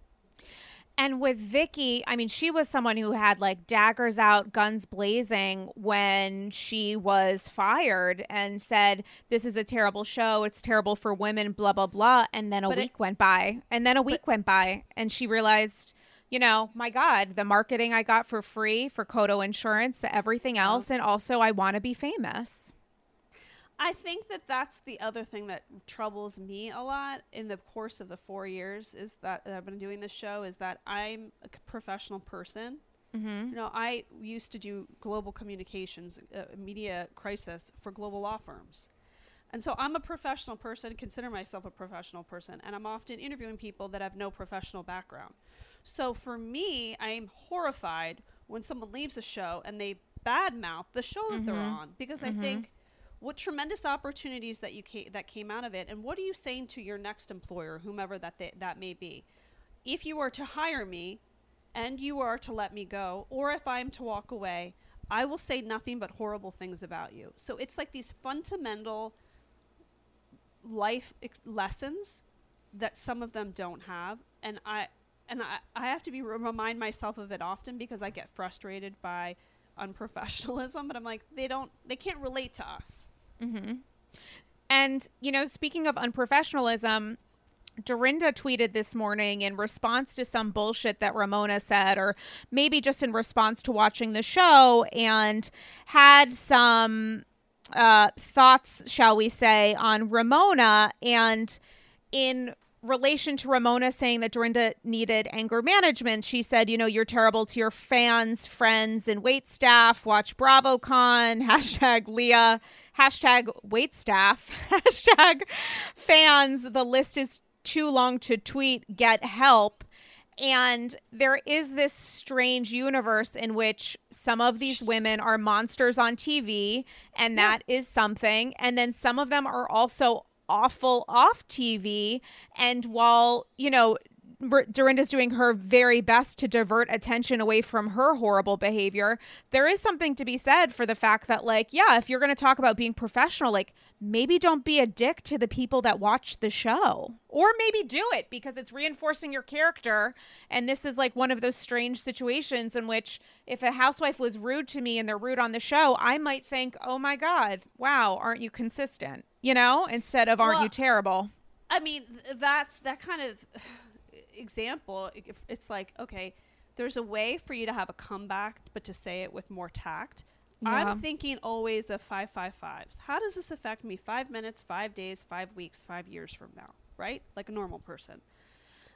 And with Vicky, I mean, she was someone who had like daggers out, guns blazing when she was fired and said, this is a terrible show. It's terrible for women, blah, blah, blah. And then a but week it, went by and then a week went by and she realized, you know, my God, the marketing I got for free for Kodo Insurance, the everything else. Oh. And also I want to be famous. I think that that's the other thing that troubles me a lot in the course of the four years is that I've been doing this show is that I'm a professional person. Mm-hmm. You know, I used to do global communications, uh, media crisis for global law firms. And so I'm a professional person, consider myself a professional person, and I'm often interviewing people that have no professional background. So for me, I'm horrified when someone leaves a show and they badmouth the show that mm-hmm. they're on because mm-hmm. I think, what tremendous opportunities that you ca- that came out of it, and what are you saying to your next employer, whomever that they, that may be? If you are to hire me, and you are to let me go, or if I'm to walk away, I will say nothing but horrible things about you. So it's like these fundamental life ex- lessons that some of them don't have, and I and I, I have to be remind myself of it often because I get frustrated by unprofessionalism, but I'm like, they don't, they can't relate to us. Mm-hmm. And, you know, speaking of unprofessionalism, Dorinda tweeted this morning in response to some bullshit that Ramona said, or maybe just in response to watching the show, and had some uh, thoughts, shall we say, on Ramona. And in relation to Ramona saying that Dorinda needed anger management, she said, you know, you're terrible to your fans, friends, and wait staff. Watch BravoCon, hashtag Leah, hashtag wait staff, hashtag fans. The list is too long to tweet, get help. And there is this strange universe in which some of these women are monsters on T V, and yeah. that is something. And then some of them are also awful off T V. And while, you know, Dorinda's doing her very best to divert attention away from her horrible behavior, there is something to be said for the fact that, like, yeah, if you're going to talk about being professional, like, maybe don't be a dick to the people that watch the show, or maybe do it because it's reinforcing your character. And this is like one of those strange situations in which if a housewife was rude to me and they're rude on the show, I might think, oh my God, wow, aren't you consistent? You know, instead of aren't well, you terrible? I mean, that's that kind of example. It's like, okay, there's a way for you to have a comeback, but to say it with more tact. Yeah. I'm thinking always of five, five, fives. How does this affect me five minutes, five days, five weeks, five years from now, right? Like a normal person.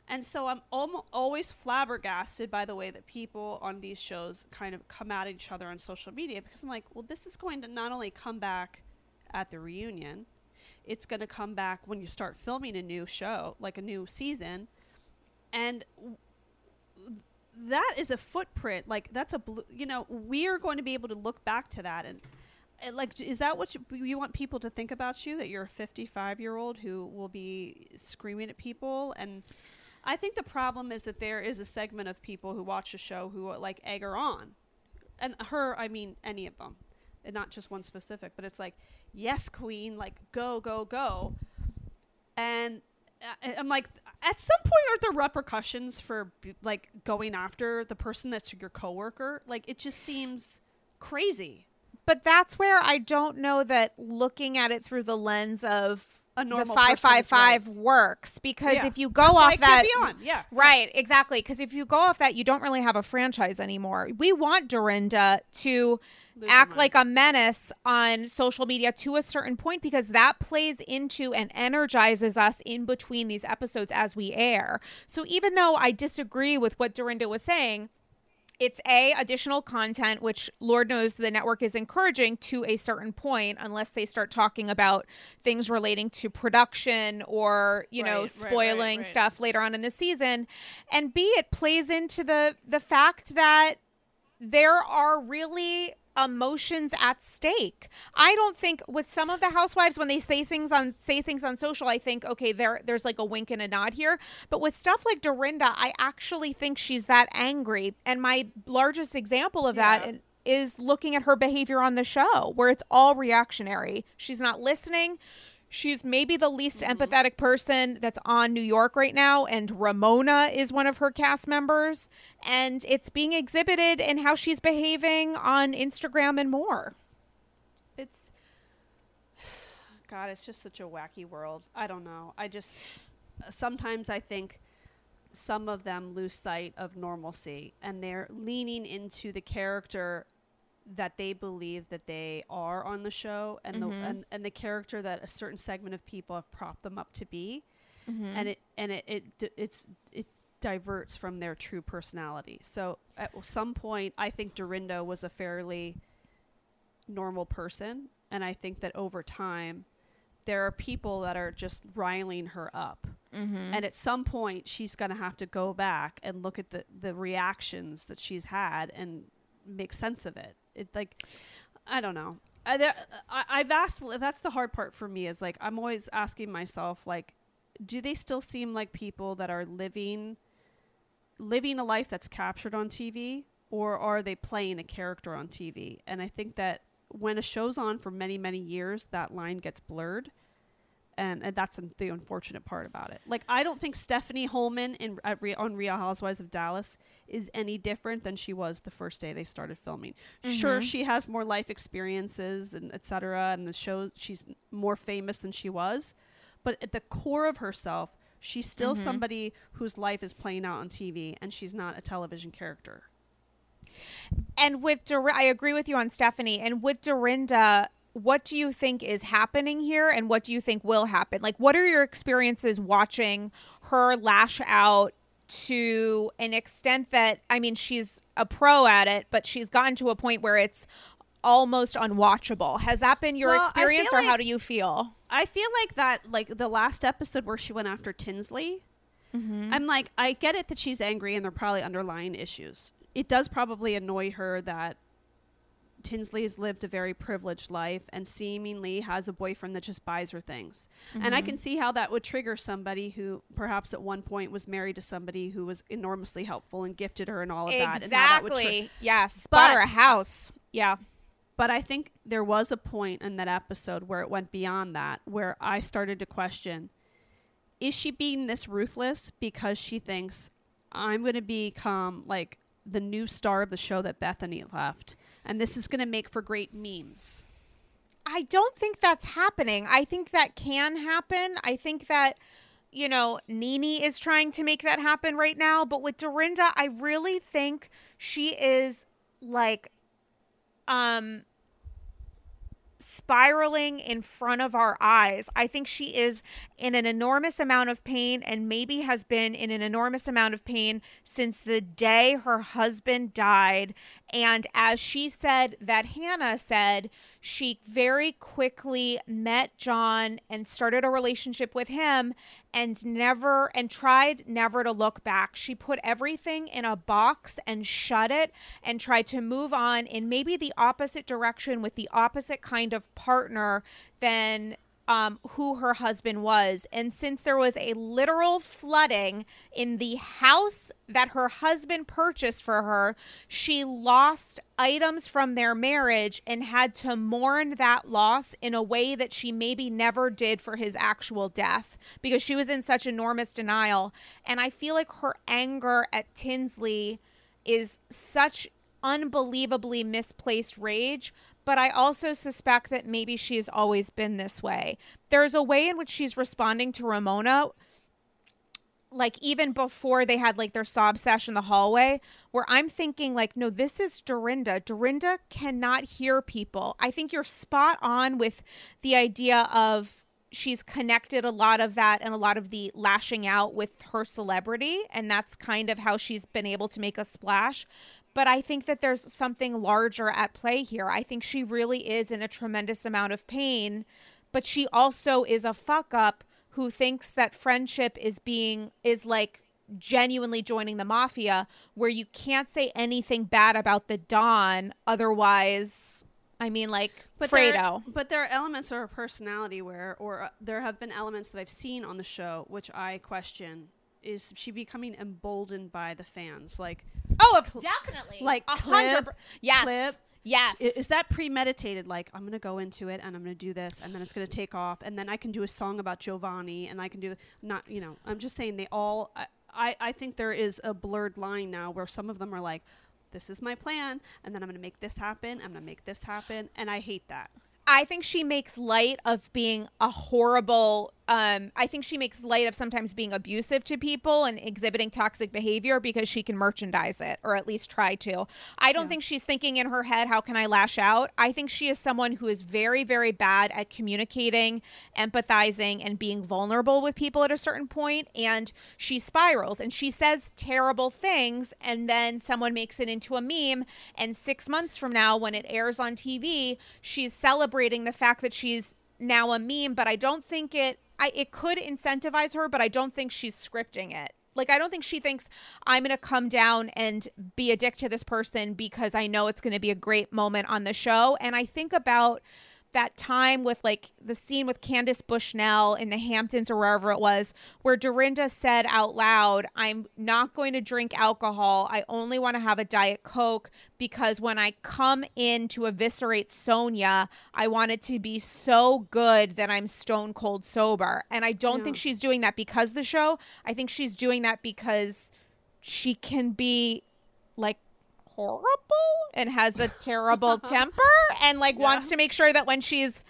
And so I'm almost always flabbergasted by the way that people on these shows kind of come at each other on social media, because I'm like, well, this is going to not only come back at the reunion, it's going to come back when you start filming a new show, like a new season. And w- that is a footprint. Like, that's a, bl- you know, we are going to be able to look back to that. And, and like, is that what you, you want people to think about you? That you're a fifty-five year old who will be screaming at people? And I think the problem is that there is a segment of people who watch a show who like egg her on. And her, I mean, any of them. And not just one specific, but it's like, yes, queen, like, go, go, go. And I, I'm like, at some point, are there repercussions for, like, going after the person that's your coworker? Like, it just seems crazy. But that's where I don't know that looking at it through the lens of A normal the five five five right. works, because Yeah. if you go That's why off it that, can't be on. Yeah, right, exactly. Because if you go off that, you don't really have a franchise anymore. We want Dorinda to Lose act your mind. like a menace on social media to a certain point, because that plays into and energizes us in between these episodes as we air. So even though I disagree with what Dorinda was saying, it's a additional content, which Lord knows the network is encouraging to a certain point, unless they start talking about things relating to production or, you Right, know, right, spoiling right, right. stuff later on in the season. And B, it plays into the the fact that there are really emotions at stake. I don't think with some of the housewives, when they say things on say things on social, I think, okay, there there's like a wink and a nod here. But with stuff like Dorinda, I actually think she's that angry. And my largest example of that Yeah. is looking at her behavior on the show, where it's all reactionary. She's not listening. She's maybe the least Mm-hmm. empathetic person that's on New York right now, and Ramona is one of her cast members, and it's being exhibited in how she's behaving on Instagram and more. It's, God, it's just such a wacky world. I don't know. I just, sometimes I think some of them lose sight of normalcy, and they're leaning into the character that they believe that they are on the show, and Mhm. the and, and the character that a certain segment of people have propped them up to be, Mm-hmm. and it and it, it d- it's it diverts from their true personality. So at some point, I think Dorinda was a fairly normal person, and I think that over time there are people that are just riling her up. Mm-hmm. And at some point, she's going to have to go back and look at the, the reactions that she's had and make sense of it. It like, I don't know. I, there, I, I've asked, that's the hard part for me, is like, I'm always asking myself, like, do they still seem like people that are living, living a life that's captured on T V, or are they playing a character on T V? And I think that when a show's on for many, many years, that line gets blurred. And, and that's the unfortunate part about it. Like, I don't think Stephanie Holman in at Re- on Real Housewives of Dallas is any different than she was the first day they started filming. Sure, Mhm. she has more life experiences and et cetera, and the show, she's more famous than she was. But at the core of herself, she's still Mhm. somebody whose life is playing out on T V, and she's not a television character. And with Dor- I agree with you on Stephanie. And with Dorinda, what do you think is happening here, and what do you think will happen? Like, what are your experiences watching her lash out to an extent that, I mean, she's a pro at it, but she's gotten to a point where it's almost unwatchable. Has that been your Well, I experience, feel or how like- do you feel? I feel like that, like the last episode where she went after Tinsley, Mm-hmm. I'm like, I get it that she's angry and there are probably underlying issues. It does probably annoy her that Tinsley has lived a very privileged life and seemingly has a boyfriend that just buys her things. And I can see how that would trigger somebody who perhaps at one point was married to somebody who was enormously helpful and gifted her and all of that. And how that would tri- Exactly. Yes. Bought her a But- house. Yeah. But I think there was a point in that episode where it went beyond that, where I started to question, is she being this ruthless because she thinks I'm going to become like the new star of the show that Bethany left, and this is going to make for great memes? I don't think that's happening. I think that can happen. I think that, you know, Nene is trying to make that happen right now. But with Dorinda, I really think she is like um spiraling in front of our eyes. I think she is in an enormous amount of pain, and maybe has been in an enormous amount of pain since the day her husband died. And as she said, that Hannah said, she very quickly met John and started a relationship with him, and never and tried never to look back. She put everything in a box and shut it and tried to move on in maybe the opposite direction with the opposite kind of partner than um, who her husband was. And since there was a literal flooding in the house that her husband purchased for her, she lost items from their marriage and had to mourn that loss in a way that she maybe never did for his actual death, because she was in such enormous denial. And I feel like her anger at Tinsley is such unbelievably misplaced rage, but I also suspect that maybe she's always been this way. There's a way in which she's responding to Ramona, like even before they had like their sob sesh in the hallway, where I'm thinking like, no, this is Dorinda. Dorinda cannot hear people. I think you're spot on with the idea of she's connected a lot of that and a lot of the lashing out with her celebrity, and that's kind of how she's been able to make a splash. But I think that there's something larger at play here. I think she really is in a tremendous amount of pain, but she also is a fuck up who thinks that friendship is being, is like genuinely joining the mafia, where you can't say anything bad about the Don. Otherwise, I mean, like, but Fredo. There, but there are elements of her personality where, or uh, there have been elements that I've seen on the show, which I question. Is she becoming emboldened by the fans? Like, oh, definitely. Like, a hundred. Yes. Clip. Yes. Is, is that premeditated? Like, I'm going to go into it and I'm going to do this and then it's going to take off. And then I can do a song about Giovanni and I can do not, you know, I'm just saying they all, I, I, I think there is a blurred line now where some of them are like, this is my plan. And then I'm going to make this happen. I'm going to make this happen. And I hate that. I think she makes light of being a horrible, um, I think she makes light of sometimes being abusive to people and exhibiting toxic behavior because she can merchandise it, or at least try to. I don't yeah. think she's thinking in her head, how can I lash out? I think she is someone who is very, very bad at communicating, empathizing, and being vulnerable with people at a certain point, and she spirals and she says terrible things, and then someone makes it into a meme, and six months from now when it airs on T V, she's celebrating the fact that she's now a meme. But I don't think it I it could incentivize her, but I don't think she's scripting it. Like, I don't think she thinks I'm going to come down and be a dick to this person because I know it's going to be a great moment on the show. And I think about that time with like the scene with Candace Bushnell in the Hamptons or wherever it was, where Dorinda said out loud, I'm not going to drink alcohol. I only want to have a Diet Coke because when I come in to eviscerate Sonia, I want it to be so good that I'm stone cold sober. And I don't yeah. think she's doing that because of the show. I think she's doing that because she can be like horrible and has a terrible temper and like yeah. wants to make sure that when she's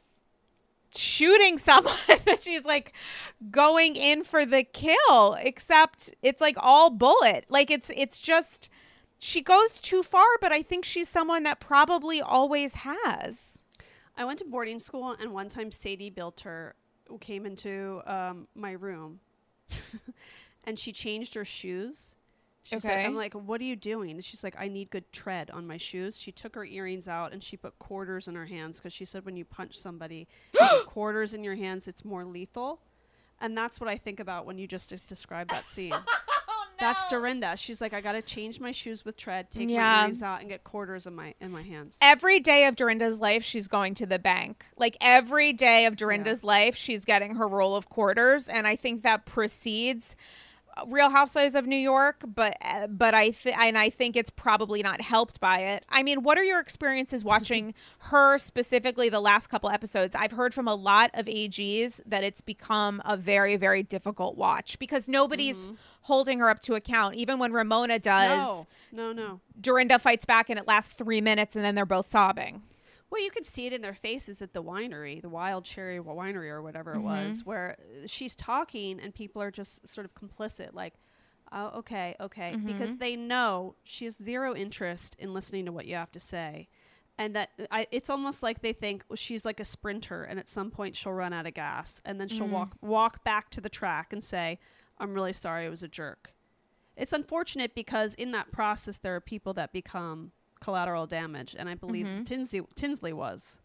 shooting someone that she's like going in for the kill, except it's like all bullet. Like it's it's just she goes too far, but I think she's someone that probably always has. I went to boarding school and one time Sadie Bilter came into um, my room and she changed her shoes. She okay. said, I'm like, what are you doing? And she's like, I need good tread on my shoes. She took her earrings out and she put quarters in her hands because she said when you punch somebody, you put quarters in your hands, it's more lethal. And that's what I think about when you just d- described that scene. Oh, no. That's Dorinda. She's like, I got to change my shoes with tread, take yeah. my earrings out, and get quarters in my in my hands. Every day of Dorinda's life, she's going to the bank. Like every day of Dorinda's yeah. life, she's getting her roll of quarters. And I think that precedes Real Housewives of New York, but uh, but I th- and I think it's probably not helped by it. I mean, what are your experiences watching her specifically the last couple episodes? I've heard from a lot of A Gs that it's become a very, very difficult watch because nobody's mm-hmm. holding her up to account. Even when Ramona does, no, no, no. Dorinda fights back and it lasts three minutes and then they're both sobbing. Well, you could see it in their faces at the winery, the Wild Cherry Winery or whatever mm-hmm. it was, where she's talking and people are just sort of complicit, like, oh, okay, okay, mm-hmm. because they know she has zero interest in listening to what you have to say. And that I, it's almost like they think well, she's like a sprinter, and at some point she'll run out of gas, and then she'll Mm. walk walk back to the track and say, "I'm really sorry, I was a jerk." It's unfortunate because in that process there are people that become collateral damage, and I believe Mhm. Tinsley Tinsley was.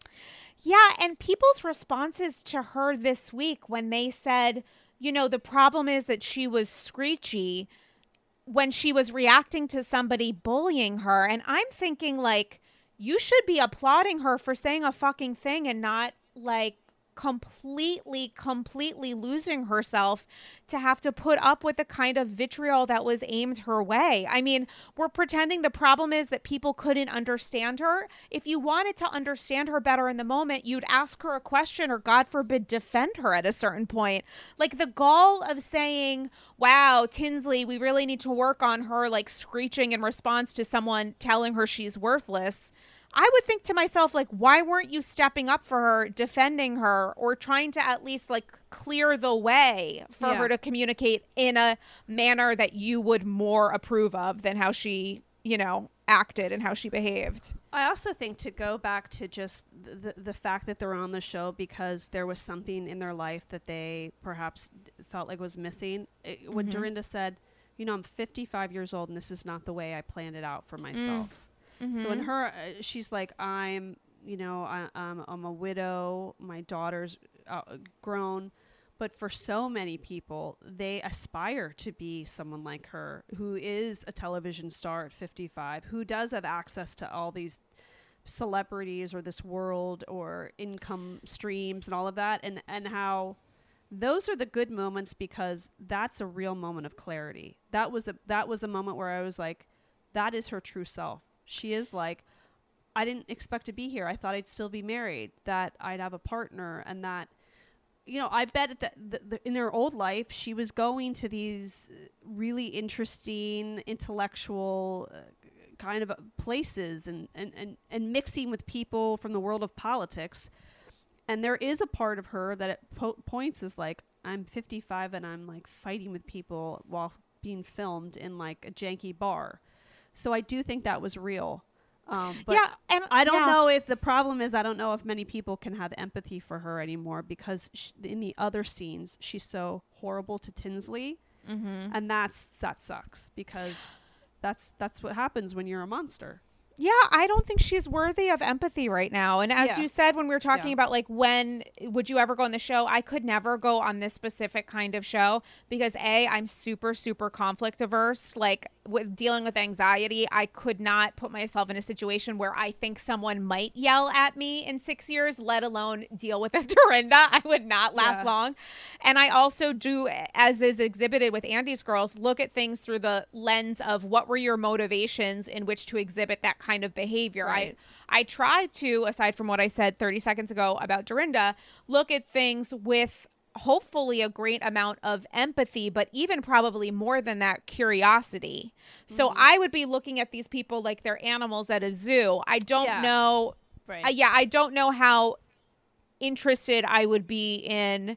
Yeah, and people's responses to her this week when they said, you know, the problem is that she was screechy when she was reacting to somebody bullying her. And I'm thinking, like, you should be applauding her for saying a fucking thing and not, like, completely, completely losing herself to have to put up with the kind of vitriol that was aimed her way. I mean, we're pretending the problem is that people couldn't understand her. If you wanted to understand her better in the moment, you'd ask her a question or, God forbid, defend her at a certain point. Like the gall of saying, wow, Tinsley, we really need to work on her, like screeching in response to someone telling her she's worthless. I would think to myself, like, why weren't you stepping up for her, defending her, or trying to at least, like, clear the way for Yeah. her to communicate in a manner that you would more approve of than how she, you know, acted and how she behaved? I also think to go back to just the, the fact that they're on the show because there was something in their life that they perhaps felt like was missing. It, when Mhm. Dorinda said, you know, I'm fifty-five years old and this is not the way I planned it out for myself. So in her, uh, she's like, I'm, you know, I, I'm, I'm a widow. My daughter's uh, grown. But for so many people, they aspire to be someone like her who is a television star at fifty-five, who does have access to all these celebrities or this world or income streams and all of that. And, and how those are the good moments because that's a real moment of clarity. That was a, that was a moment where I was like, that is her true self. She is like, I didn't expect to be here. I thought I'd still be married, that I'd have a partner, and that, you know, I bet that the, the, in her old life, she was going to these really interesting, intellectual uh, kind of uh, places and, and, and, and mixing with people from the world of politics. And there is a part of her that at po- points is like, I'm fifty-five and I'm like fighting with people while being filmed in like a janky bar. So I do think that was real. Um, but yeah, and I don't yeah. know if the problem is I don't know if many people can have empathy for her anymore because sh- in the other scenes she's so horrible to Tinsley, Mm-hmm. and that's that sucks because that's that's what happens when you're a monster. Yeah, I don't think she's worthy of empathy right now. And as Yeah. you said, when we were talking Yeah. about like, when would you ever go on the show? I could never go on this specific kind of show because A, I'm super, super conflict averse. Like with dealing with anxiety, I could not put myself in a situation where I think someone might yell at me in six years, let alone deal with a Dorinda. I would not last Yeah. long. And I also do, as is exhibited with Andy's Girls, look at things through the lens of what were your motivations in which to exhibit that kind of behavior. Right. I I try to, aside from what I said thirty seconds ago about Dorinda, look at things with hopefully a great amount of empathy, but even probably more than that, curiosity. So Mhm. I would be looking at these people like they're animals at a zoo. I don't Yeah. know. Right. Uh, yeah, I don't know how interested I would be in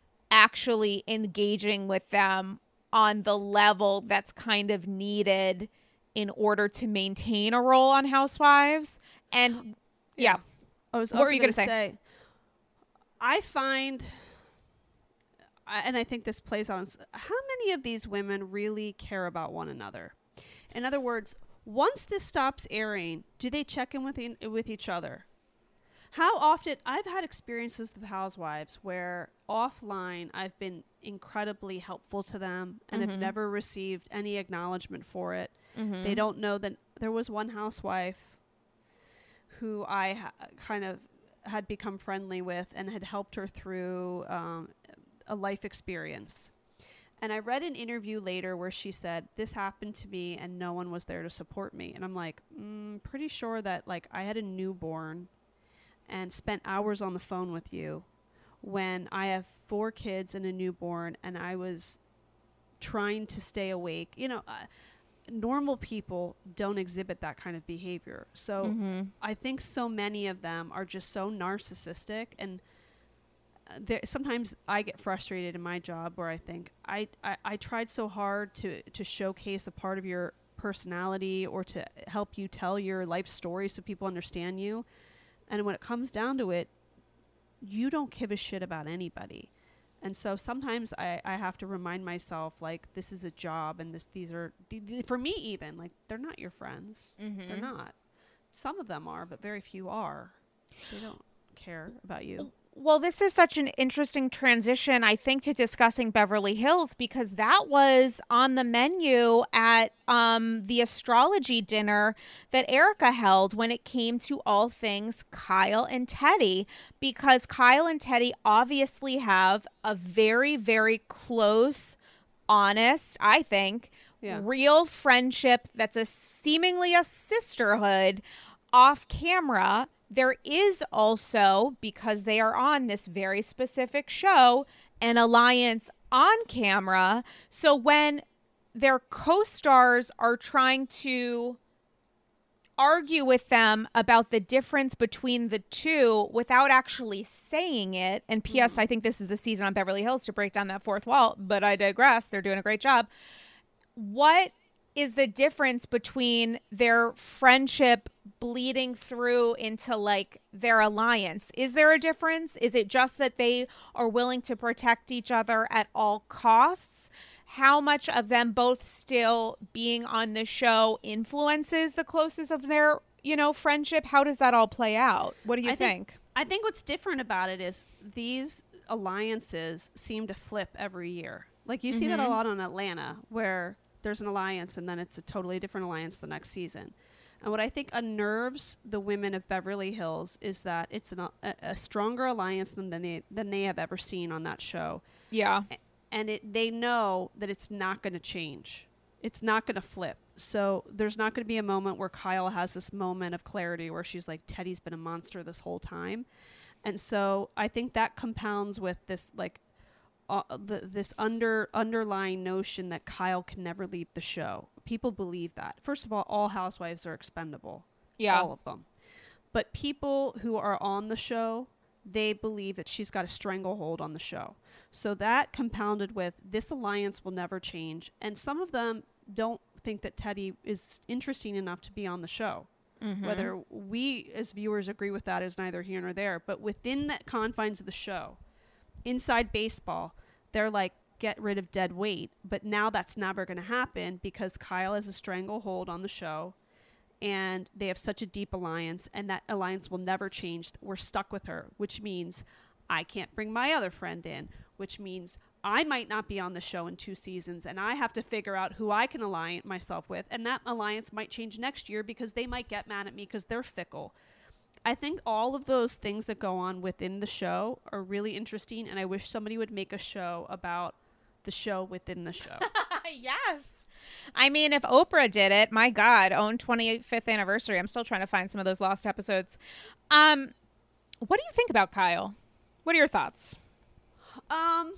actually engaging with them on the level that's kind of needed in order to maintain a role on Housewives. And yeah, I was What also were you gonna gonna say? say, I find, I- and I think this plays on, s- how many of these women really care about one another? In other words, once this stops airing, do they check in with in, with each other? How often, I've had experiences with housewives where offline I've been incredibly helpful to them and Mhm. have never received any acknowledgement for it. Mhm. They don't know that there was one housewife who I ha- kind of had become friendly with and had helped her through um, a life experience. And I read an interview later where she said, this happened to me and no one was there to support me. And I'm like, mm, pretty sure that like I had a newborn and spent hours on the phone with you when I have four kids and a newborn and I was trying to stay awake. You know, uh, normal people don't exhibit that kind of behavior. So Mhm. I think so many of them are just so narcissistic, and uh, there, sometimes I get frustrated in my job where I think I, I, I tried so hard to, to showcase a part of your personality or to help you tell your life story so people understand you. And when it comes down to it, you don't give a shit about anybody. And so sometimes I, I have to remind myself, like, this is a job, and this these are, th- th- for me even, like, they're not your friends. Mm-hmm. They're not. Some of them are, but very few are. They don't care about you. Well, this is such an interesting transition, I think, to discussing Beverly Hills, because that was on the menu at um, the astrology dinner that Erica held when it came to all things Kyle and Teddi, because Kyle and Teddi obviously have a very, very close, honest, I think, Yeah. real friendship that's a seemingly a sisterhood off camera. There is also, because they are on this very specific show, an alliance on camera. So when their co-stars are trying to argue with them about the difference between the two without actually saying it, and P S, I think this is the season on Beverly Hills to break down that fourth wall, but I digress. They're doing a great job. What is the difference between their friendship bleeding through into like their alliance? Is there a difference? Is it just that they are willing to protect each other at all costs? How much of them both still being on the show influences the closest of their, you know, friendship? How does that all play out? What do you I think? think? I think what's different about it is these alliances seem to flip every year. Like you see that a lot on Atlanta, where there's an alliance and then it's a totally different alliance the next season. And what I think unnerves the women of Beverly Hills is that it's an, a, a stronger alliance than, than, they, than they have ever seen on that show. Yeah. And it, they know that it's not going to change. It's not going to flip. So there's not going to be a moment where Kyle has this moment of clarity where she's like, Teddi's been a monster this whole time. And so I think that compounds with this, like, Uh, the, this under underlying notion that Kyle can never leave the show. People believe that. First of all, all housewives are expendable. Yeah. All of them. But people who are on the show, they believe that she's got a stranglehold on the show. So that compounded with this alliance will never change. And some of them don't think that Teddi is interesting enough to be on the show. Mm-hmm. Whether we as viewers agree with that is neither here nor there. But within the confines of the show, inside baseball, they're like, get rid of dead weight. But now that's never going to happen because Kyle has a stranglehold on the show and they have such a deep alliance, and that alliance will never change. We're stuck with her, which means I can't bring my other friend in, which means I might not be on the show in two seasons and I have to figure out who I can align myself with. And that alliance might change next year because they might get mad at me because they're fickle. I think all of those things that go on within the show are really interesting, and I wish somebody would make a show about the show within the show. Yes. I mean, if Oprah did it, my God, own twenty-fifth anniversary. I'm still trying to find some of those lost episodes. Um, what do you think about Kyle? What are your thoughts? Um,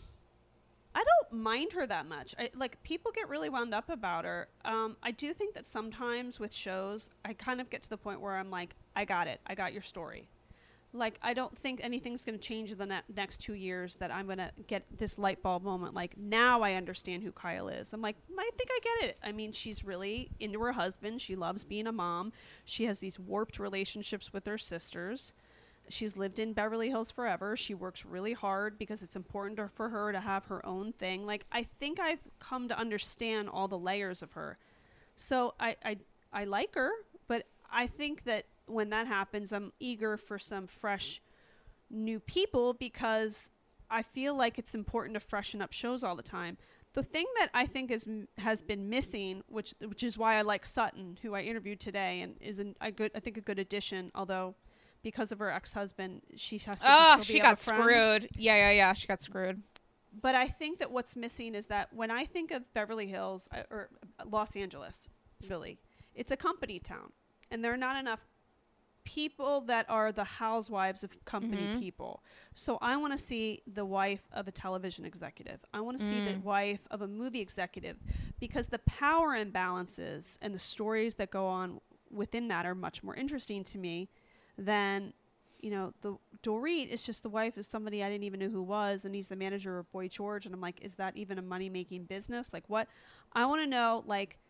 I don't mind her that much. I, like, people get really wound up about her. Um, I do think that sometimes with shows, I kind of get to the point where I'm like, I got it. I got your story. Like, I don't think anything's going to change in the ne- next two years that I'm going to get this light bulb moment. Like, now I understand who Kyle is. I'm like, I think I get it. I mean, she's really into her husband. She loves being a mom. She has these warped relationships with her sisters. She's lived in Beverly Hills forever. She works really hard because it's important to, for her to have her own thing. Like, I think I've come to understand all the layers of her. So I, I, I like her, but I think that when that happens, I'm eager for some fresh new people because I feel like it's important to freshen up shows all the time. The thing that I think is has been missing, which which is why I like Sutton, who I interviewed today, and is an, a good, I think a good addition, although because of her ex-husband, she has to Oh, still she be got a friend. screwed. Yeah, yeah, yeah. She got screwed. But I think that what's missing is that when I think of Beverly Hills uh, or Los Angeles, really, it's a company town, and there are not enough people that are the housewives of company Mm-hmm. people. So I want to see the wife of a television executive. I want to see Mm. the wife of a movie executive, because the power imbalances and the stories that go on within that are much more interesting to me than, you know, the Dorit is just the wife of somebody I didn't even know who was, and he's the manager of Boy George, and I'm like, is that even a money-making business? Like, what? I want to know, like,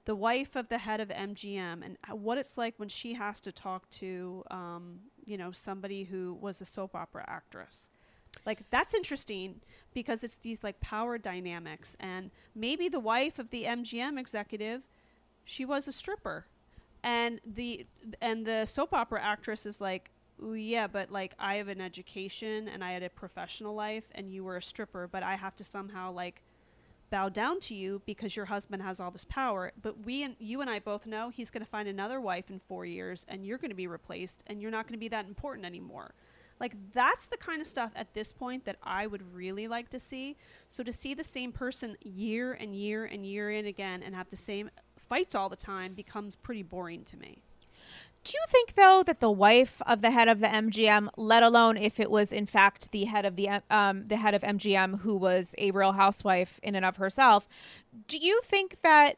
the wife of the head of M G M and what it's like when she has to talk to, um, you know, somebody who was a soap opera actress. Like, that's interesting because it's these like power dynamics, and maybe the wife of the M G M executive, she was a stripper, and the and the soap opera actress is like, ooh, yeah, but like I have an education and I had a professional life, and you were a stripper, but I have to somehow like bow down to you because your husband has all this power. But we and you and I both know he's going to find another wife in four years, and you're going to be replaced, and you're not going to be that important anymore. Like, that's the kind of stuff at this point that I would really like to see. So to see the same person year and year and year in again and have the same fights all the time becomes pretty boring to me. Do you think, though, that the wife of the head of the M G M, let alone if it was in fact the head of the um, the head of M G M who was a Real Housewife in and of herself, do you think that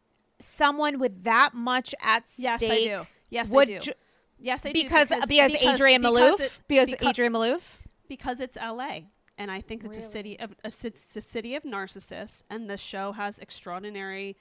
someone with that much at stake yes, I do. Yes, would I do. Ju- Yes, I because, do. Because, because Adrienne Maloof? Because, because, because Adrienne Maloof? Because it's L A, and I think it's really? a city of a, it's a city of narcissists, and the show has extraordinary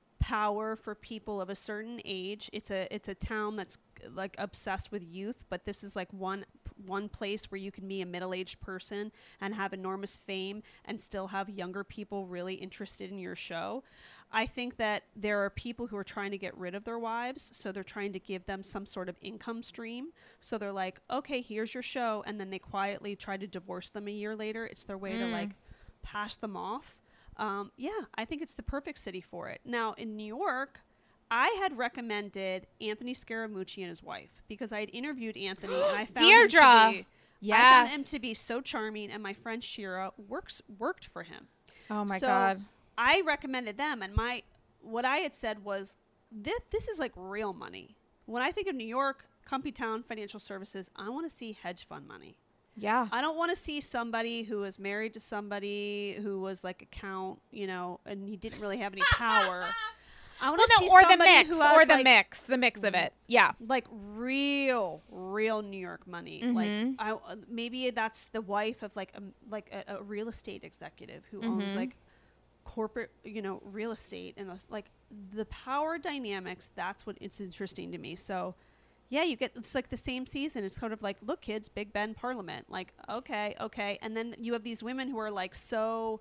power for people of a certain age. It's a it's a town that's like obsessed with youth, but this is like one one place where you can be a middle-aged person and have enormous fame and still have younger people really interested in your show. I think that there are people who are trying to get rid of their wives, so they're trying to give them some sort of income stream. So they're like, okay, here's your show, and then they quietly try to divorce them a year later. It's their way mm. to like pass them off. Um, yeah, I think it's the perfect city for it. Now, in New York, I had recommended Anthony Scaramucci and his wife because I had interviewed Anthony and I found Deirdre. him to be, yes. I found him to be so charming, and my friend Shira works worked for him. Oh my so God. I recommended them, and my what I had said was this this is like real money. When I think of New York, Comptown Financial Services, I want to see hedge fund money. Yeah. I don't want to see somebody who was married to somebody who was like a count, you know, and he didn't really have any power. I want to well, see no, or somebody the mix, who has or the like, mix, the mix of it. Yeah. Like real, real New York money. Mm-hmm. Like I, uh, maybe that's the wife of like a, like a, a real estate executive who mm-hmm. owns like corporate, you know, real estate, and those, like the power dynamics. That's what it's interesting to me. So yeah, you get, it's like the same season. It's sort of like, look, kids, Big Ben Parliament. Like, okay, okay. And then you have these women who are like so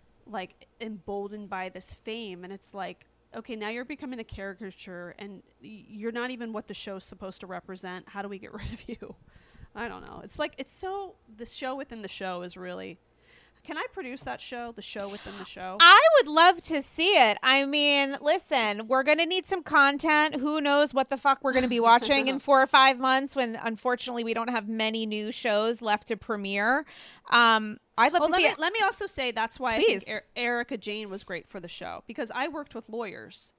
like emboldened by this fame. And it's like, okay, now you're becoming a caricature and you're not even what the show's supposed to represent. How do we get rid of you? I don't know. It's like, it's so, the show within the show is really, can I produce that show, the show within the show? I would love to see it. I mean, listen, we're going to need some content. Who knows what the fuck we're going to be watching in four or five months when, unfortunately, we don't have many new shows left to premiere. Um, I'd love well, to let see me, it. Let me also say that's why Please. I think er- Erica Jane was great for the show, because I worked with lawyers.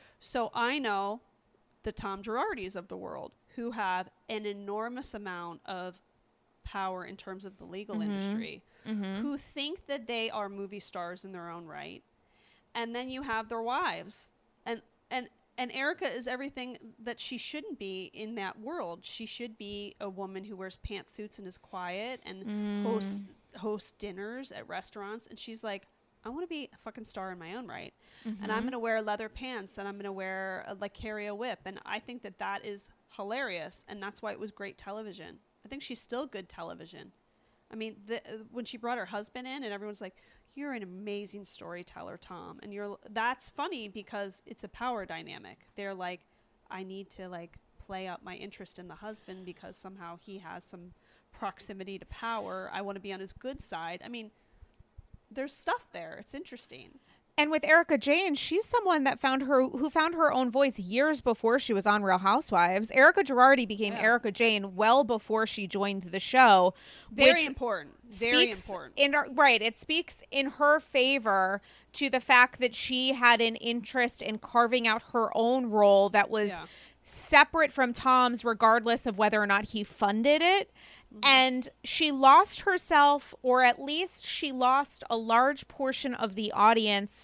So I know the Tom Girardis of the world who have an enormous amount of power in terms of the legal mm-hmm. industry, mm-hmm. who think that they are movie stars in their own right. And then you have their wives. And and and Erica is everything that she shouldn't be in that world. She should be a woman who wears pantsuits and is quiet and mm. hosts hosts dinners at restaurants. And she's like, I want to be a fucking star in my own right. Mm-hmm. And I'm going to wear leather pants, and I'm going to wear a, like carry a whip. And I think that that is hilarious. And that's why it was great television. I think she's still good television. I mean, the, uh, when she brought her husband in, and everyone's like, "You're an amazing storyteller, Tom," and you're that's funny because it's a power dynamic. They're like, "I need to like play up my interest in the husband because somehow he has some proximity to power. I want to be on his good side." I mean, there's stuff there. It's interesting. And with Erica Jane, she's someone that found her who found her own voice years before she was on Real Housewives. Erica Girardi became yeah. Erica Jane well before she joined the show. Very which important. Very speaks important. In her, right. It speaks in her favor to the fact that she had an interest in carving out her own role that was yeah. separate from Tom's, regardless of whether or not he funded it. Mm-hmm. And she lost herself, or at least she lost a large portion of the audience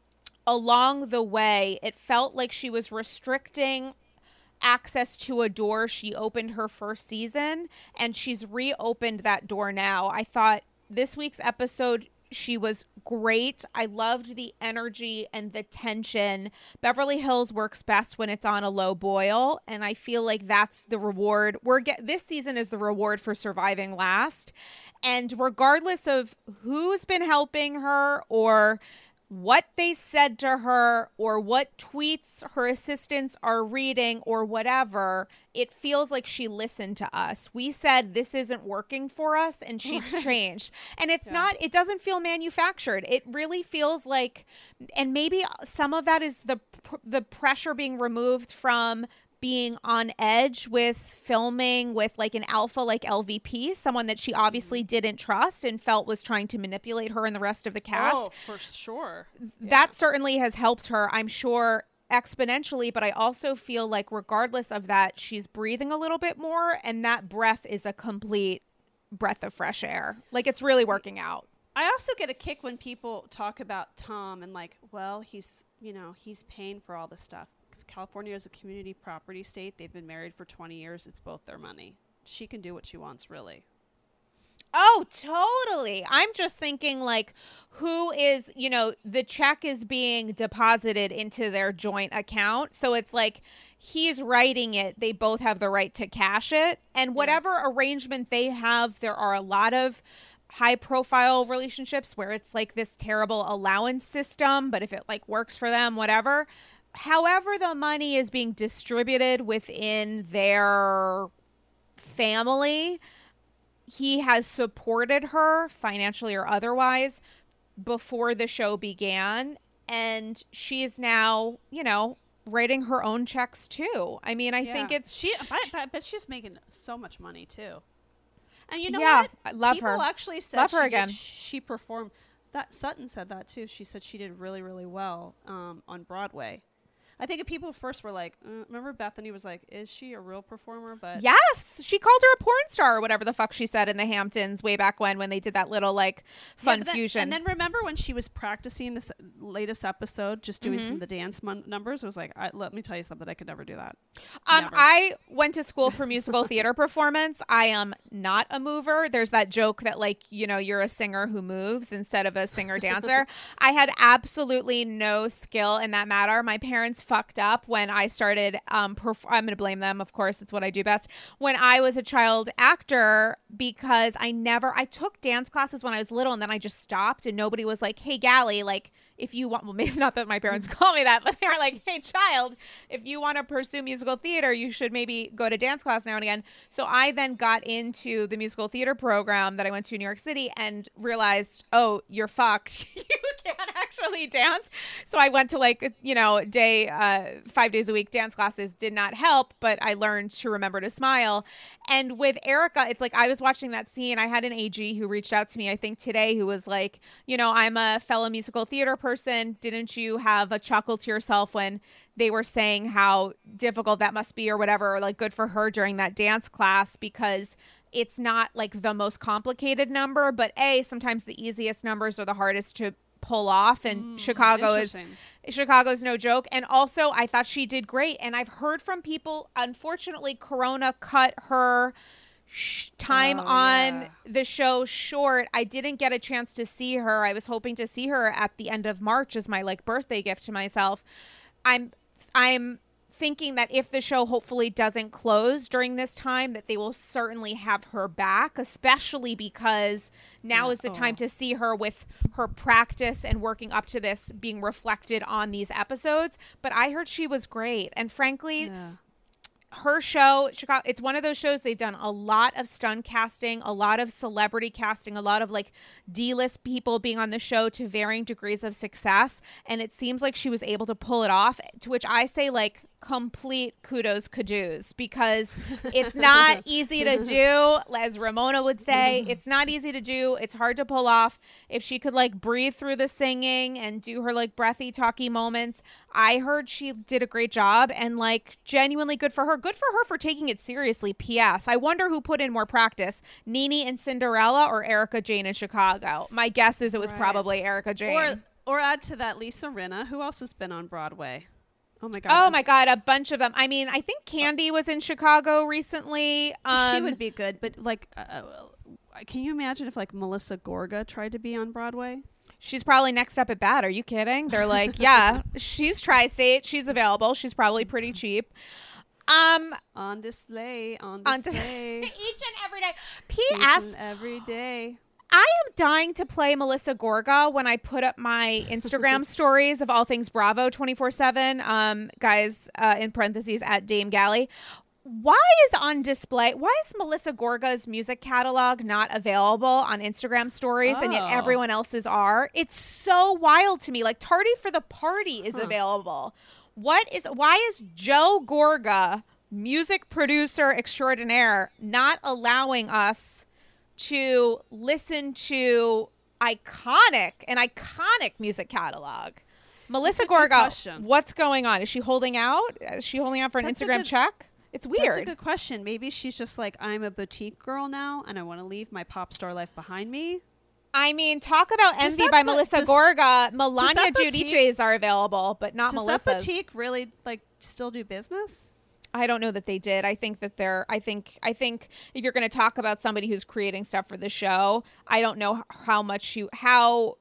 along the way. It felt like she was restricting access to a door she opened her first season, and she's reopened that door now. I thought this week's episode She was great. I loved the energy and the tension. Beverly Hills works best when it's on a low boil, and I feel like that's the reward. We're get this season is the reward for surviving last. And regardless of who's been helping her or what they said to her or what tweets her assistants are reading or whatever, it feels like she listened to us. We said this isn't working for us and she's changed. And it's yeah. not, it doesn't feel manufactured. It really feels like, and maybe some of that is the the pressure being removed from being on edge with filming with like an alpha like L V P, someone that she obviously didn't trust and felt was trying to manipulate her and the rest of the cast. Oh, for sure. That yeah. certainly has helped her, I'm sure, exponentially, but I also feel like regardless of that, she's breathing a little bit more, and that breath is a complete breath of fresh air. Like, it's really working out. I also get a kick when people talk about Tom and like, well, he's, you know, he's paying for all this stuff. California is a community property state. They've been married for twenty years. It's both their money. She can do what she wants, really. Oh, totally. I'm just thinking like, who is, you know, the check is being deposited into their joint account. So it's like he's writing it. They both have the right to cash it. And whatever yeah. arrangement they have, there are a lot of high profile relationships where it's like this terrible allowance system. But if it like works for them, whatever. However, the money is being distributed within their family, he has supported her financially or otherwise before the show began. And she is now, you know, writing her own checks too. I mean, I yeah. think it's... she. But, but, but she's making so much money too. And you know yeah, what? I love People her. actually said love her she again. Did, she performed... That Sutton said that too. She said she did really, really well um, on Broadway. I think if people first were like, uh, remember Bethany was like, is she a real performer? But yes, she called her a porn star or whatever the fuck she said in the Hamptons way back when, when they did that little like fun yeah, then, fusion. And then remember when she was practicing this latest episode, just doing mm-hmm. some of the dance mon- numbers? It was like, I, let me tell you something, I could never do that. Um, never. I went to school for musical theater performance. I am not a mover. There's that joke that like, you know, you're a singer who moves instead of a singer dancer. I had absolutely no skill in that matter. My parents fucked up when I started, um, perf- I'm going to blame them. Of course, it's what I do best. When I was a child actor, because I never, I took dance classes when I was little and then I just stopped and nobody was like, hey, Gally, like if you want, well, maybe not that my parents call me that, but they were like, hey, child, if you want to pursue musical theater, you should maybe go to dance class now and again. So I then got into the musical theater program that I went to in New York City and realized, oh, you're fucked. You can't actually dance. So I went to like, you know, day, uh, five days a week dance classes. Did not help, but I learned to remember to smile. And with Erica, it's like I was watching that scene. I had an A G who reached out to me, I think today, who was like, you know, I'm a fellow musical theater person. Didn't you have a chuckle to yourself when they were saying how difficult that must be or whatever, or like good for her during that dance class? Because it's not like the most complicated number, but A, sometimes the easiest numbers are the hardest to pull off, and mm, Chicago is Chicago's no joke. And also I thought she did great, and I've heard from people, unfortunately Corona cut her sh- time oh, on yeah. the show short. I didn't get a chance to see her. I was hoping to see her at the end of March as my like birthday gift to myself. I'm I'm thinking that if the show hopefully doesn't close during this time, that they will certainly have her back, especially because now yeah. is the oh. time to see her with her practice and working up to this being reflected on these episodes. But I heard she was great. And frankly, yeah. her show, Chicago, it's one of those shows they've done a lot of stunt casting, a lot of celebrity casting, a lot of like D-list people being on the show to varying degrees of success. And it seems like she was able to pull it off, to which I say like complete kudos kadoos, because it's not easy to do, as Ramona would say. It's not easy to do. It's hard to pull off. If she could like breathe through the singing and do her like breathy talky moments, I heard she did a great job, and like genuinely good for her. Good for her for taking it seriously. P S I wonder who put in more practice, Nene and Cinderella or Erica Jane in Chicago. My guess is it was right. probably Erica Jane. Or, or add to that Lisa Rinna. Who else has been on Broadway? Oh my god! Oh my god! A bunch of them. I mean, I think Candy was in Chicago recently. Um, she would be good, but like, uh, can you imagine if like Melissa Gorga tried to be on Broadway? She's probably next up at bat. Are you kidding? They're like, yeah, she's tri-state. She's available. She's probably pretty cheap. Um, on display, on on display. dis- each and every day. P Each S. and every day. I am dying to play Melissa Gorga when I put up my Instagram stories of all things Bravo twenty-four seven. Um, guys, uh, in parentheses, at Dame Galley. Why is on display? Why is Melissa Gorga's music catalog not available on Instagram stories and yet Oh. everyone else's are? It's so wild to me. Like Tardy for the Party is Huh. available. What is? Why is Joe Gorga, music producer extraordinaire, not allowing us to listen to iconic, an iconic music catalog? Melissa That's a good Gorga, question. what's going on? Is she holding out? Is she holding out for an That's a Instagram good- check? It's That's a weird. good question. Maybe she's just like, I'm a boutique girl now, and I want to leave my pop star life behind me. I mean, talk about Does envy that by bu- Melissa does- Gorga. Melania that boutique- Giudice's are available, but not Does Melissa's. that boutique really like still do business? I don't know that they did. I think that they're. I think. I think if you're going to talk about somebody who's creating stuff for the show, I don't know how much she how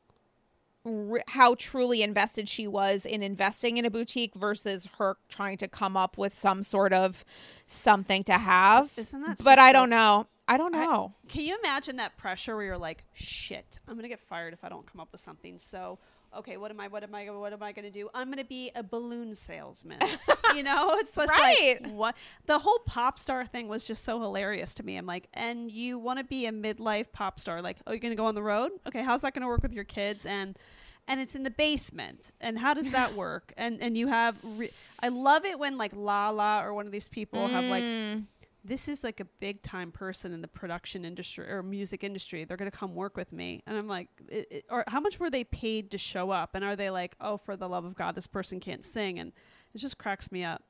r- how truly invested she was in investing in a boutique versus her trying to come up with some sort of something to have. Isn't that But just I so- don't know. I don't I- know. Can you imagine that pressure where you're like, shit, I'm gonna get fired if I don't come up with something. So, okay, what am I? What am I? What am I gonna do? I'm gonna be a balloon salesman. You know, it's just Right. like what the whole pop star thing was just so hilarious to me. I'm like, and you want to be a midlife pop star? Like, oh, you're gonna go on the road? Okay, how's that gonna work with your kids? And and it's in the basement. And how does that work? And and you have, re- I love it when like Lala or one of these people have like. Mm. This is like a big time person in the production industry or music industry. They're going to come work with me. And I'm like, it, it, or how much were they paid to show up? And are they like, oh, for the love of God, this person can't sing? And it just cracks me up.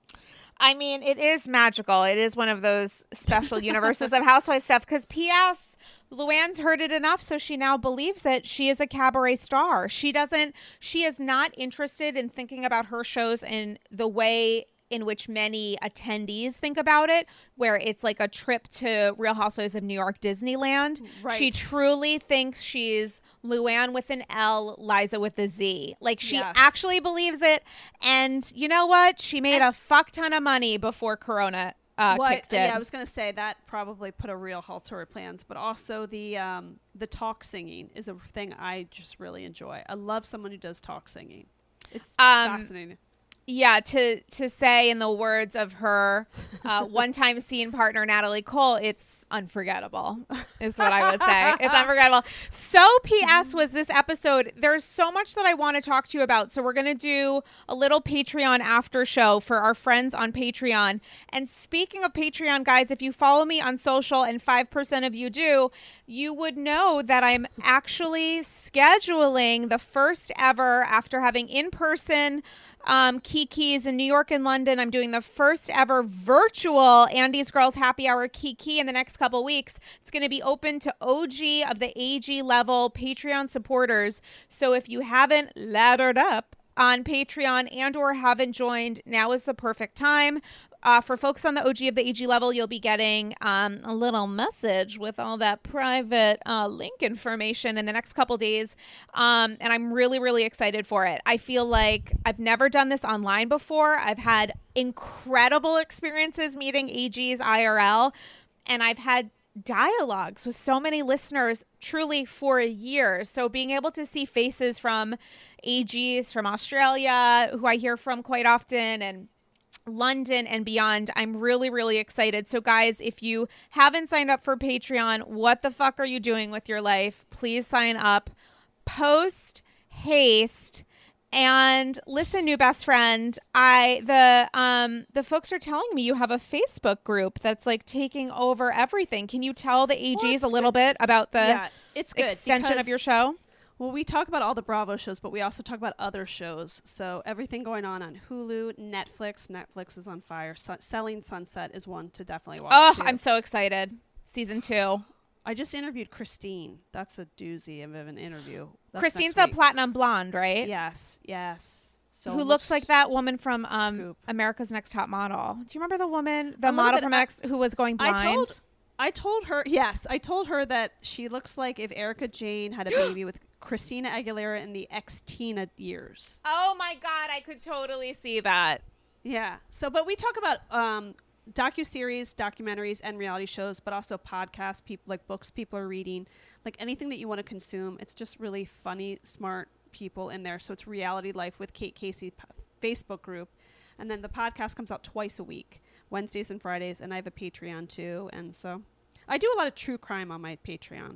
I mean, it is magical. It is one of those special universes of housewife stuff. Because P S Luann's heard it enough, so she now believes that she is a cabaret star. She doesn't. She is not interested in thinking about her shows in the way in which many attendees think about it, where it's like a trip to Real Housewives of New York Disneyland. Right. She truly thinks she's Luann with an L, Liza with a Z. Like she Yes. actually believes it. And you know what? She made a fuck ton of money before Corona uh, What- kicked in. Yeah, I was going to say that probably put a real halt to her plans, but also the um, the talk singing is a thing I just really enjoy. I love someone who does talk singing. It's Um, fascinating. Yeah, to to say in the words of her uh, one-time scene partner Natalie Cole, it's unforgettable. Is what I would say. It's unforgettable. So, P S was this episode. There's so much that I want to talk to you about. So we're gonna do a little Patreon after show for our friends on Patreon. And speaking of Patreon, guys, if you follow me on social, and five percent of you do, you would know that I'm actually scheduling the first ever after having in-person. Um, Kiki's in New York and London. I'm doing the first ever virtual Andy's Girls Happy Hour Kiki in the next couple weeks. It's going to be open to O G of the A G level Patreon supporters. So if you haven't laddered up on Patreon and or haven't joined, now is the perfect time. Uh, for folks on the O G of the A G level, you'll be getting um, a little message with all that private uh, link information in the next couple days. Um, and I'm really, really excited for it. I feel like I've never done this online before. I've had incredible experiences meeting A Gs I R L, and I've had dialogues with so many listeners truly for a year. So being able to see faces from A Gs from Australia, who I hear from quite often, and London and beyond, I'm really, really excited. So guys, if you haven't signed up for Patreon, what the fuck are you doing with your life? Please sign up. Post haste. And listen, new best friend, I the um the folks are telling me you have a Facebook group that's like taking over everything. Can you tell the A Gs Well, it's a little good. bit about the Yeah, it's good extension of because- your show? Well, we talk about all the Bravo shows, but we also talk about other shows. So everything going on on Hulu, Netflix. Netflix is on fire. Sun- Selling Sunset is one to definitely watch. Oh, too. I'm so excited. Season two. I just interviewed Christine. That's a doozy of an interview. That's Christine's next a week. platinum blonde, right? Yes, yes. So Who much looks like that woman from um, scoop. America's Next Top Model. Do you remember the woman, the A little model bit. from I- X who was going blind? I told I told her, yes, I told her that she looks like if Erica Jane had a baby with Christina Aguilera in the ex-Tina years. Oh my God, I could totally see that. Yeah. So, but we talk about um, docuseries, documentaries, and reality shows, but also podcasts, people like books people are reading, like anything that you want to consume. It's just really funny, smart people in there. So it's Reality Life with Kate Casey p- Facebook group. And then the podcast comes out twice a week, Wednesdays and Fridays. And I have a Patreon too. And so I do a lot of true crime on my Patreon.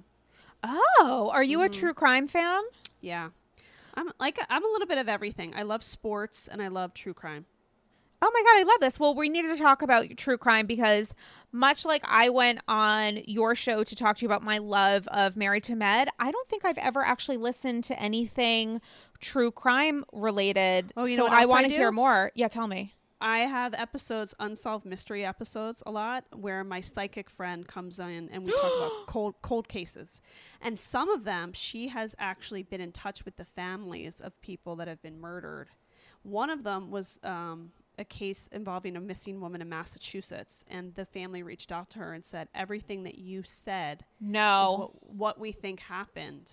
Oh, are you Mhm. a true crime fan? Yeah. I'm like, I'm a little bit of everything. I love sports and I love true crime. Oh my God, I love this. Well, we needed to talk about true crime because much like I went on your show to talk to you about my love of Married to Med, I don't think I've ever actually listened to anything true crime related. Oh, you so know what I else want I to do? hear more. Yeah, tell me. I have episodes, unsolved mystery episodes a lot, where my psychic friend comes in and we talk about cold cold cases. And some of them, she has actually been in touch with the families of people that have been murdered. One of them was um, a case involving a missing woman in Massachusetts, and the family reached out to her and said, everything that you said No. is what, what we think happened.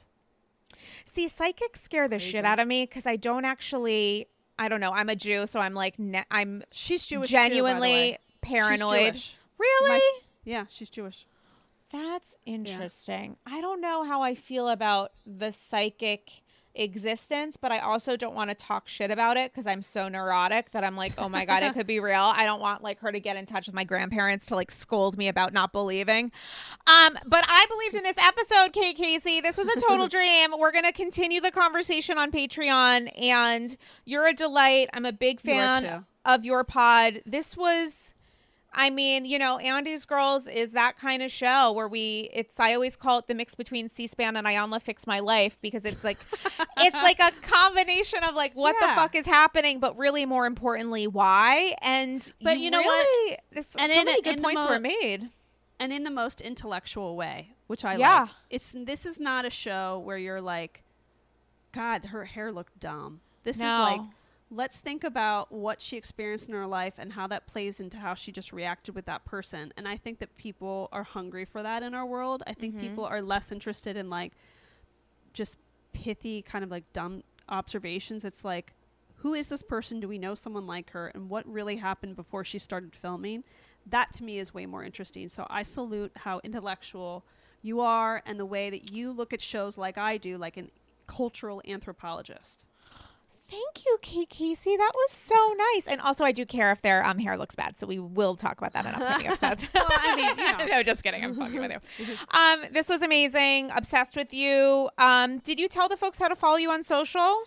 See, psychics scare the Crazy. shit out of me because I don't actually, I don't know. I'm a Jew, so I'm like, ne- I'm She's Jewish genuinely too, by the way. paranoid. She's Jewish. Really? My- yeah, she's Jewish. That's interesting. I don't know how I feel about the psychic existence, but I also don't want to talk shit about it because I'm so neurotic that I'm like, oh my God, it could be real. I don't want like her to get in touch with my grandparents to like scold me about not believing. Um, but I believed in this episode, Kate Casey. This was a total dream. We're going to continue the conversation on Patreon, and you're a delight. I'm a big You are fan too. of your pod. This was... I mean, you know, Andy's Girls is that kind of show where we, it's, I always call it the mix between C-SPAN and Ayanla Fix My Life because it's like, it's like a combination of like what Yeah. the fuck is happening, but really more importantly, why. And But you know what? really, this, And so in many a- good in the points mo- were made. And in the most intellectual way, which I Yeah. like. It's this is not a show where you're like, God, her hair looked dumb. This No. is like, let's think about what she experienced in her life and how that plays into how she just reacted with that person. And I think that people are hungry for that in our world. I think Mhm. people are less interested in like just pithy kind of like dumb observations. It's like, who is this person? Do we know someone like her? And what really happened before she started filming? That to me is way more interesting. So I salute how intellectual you are and the way that you look at shows like I do, like an cultural anthropologist. Thank you, Kate Casey. That was so nice. And also, I do care if their um, hair looks bad, so we will talk about that in upcoming episodes. Well, I mean, you know. no, just kidding. I'm fucking with you. Um, this was amazing. Obsessed with you. Um, did you tell the folks how to follow you on social?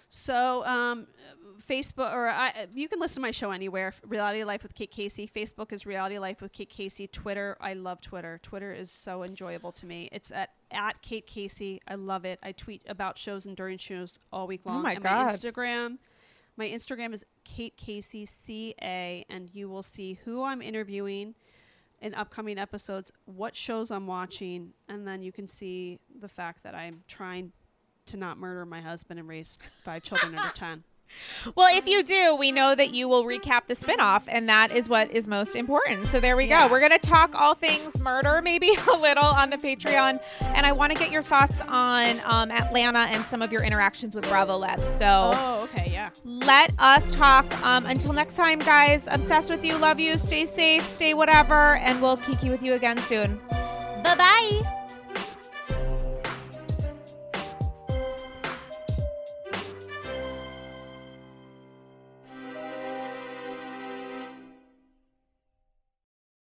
So, um, Facebook, or I, you can listen to my show anywhere. Reality Life with Kate Casey. Facebook is Reality Life with Kate Casey. Twitter, I love Twitter. Twitter is so enjoyable to me. It's at at Kate Casey. I love it. I tweet about shows and during shows all week long. Oh my and God. My Instagram, my Instagram is Kate Casey C A, and you will see who I'm interviewing in upcoming episodes, what shows I'm watching, and then you can see the fact that I'm trying to not murder my husband and raise five children under ten. Well, if you do, we know that you will recap the spinoff, and that is what is most important. So there we Yeah. go. We're going to talk all things murder, maybe a little on the Patreon. And I want to get your thoughts on um, Atlanta and some of your interactions with Bravo Lab. So Oh, okay, yeah. let us talk. Um, until next time, guys, obsessed with you, love you, stay safe, stay whatever, and we'll kiki with you again soon. Bye-bye.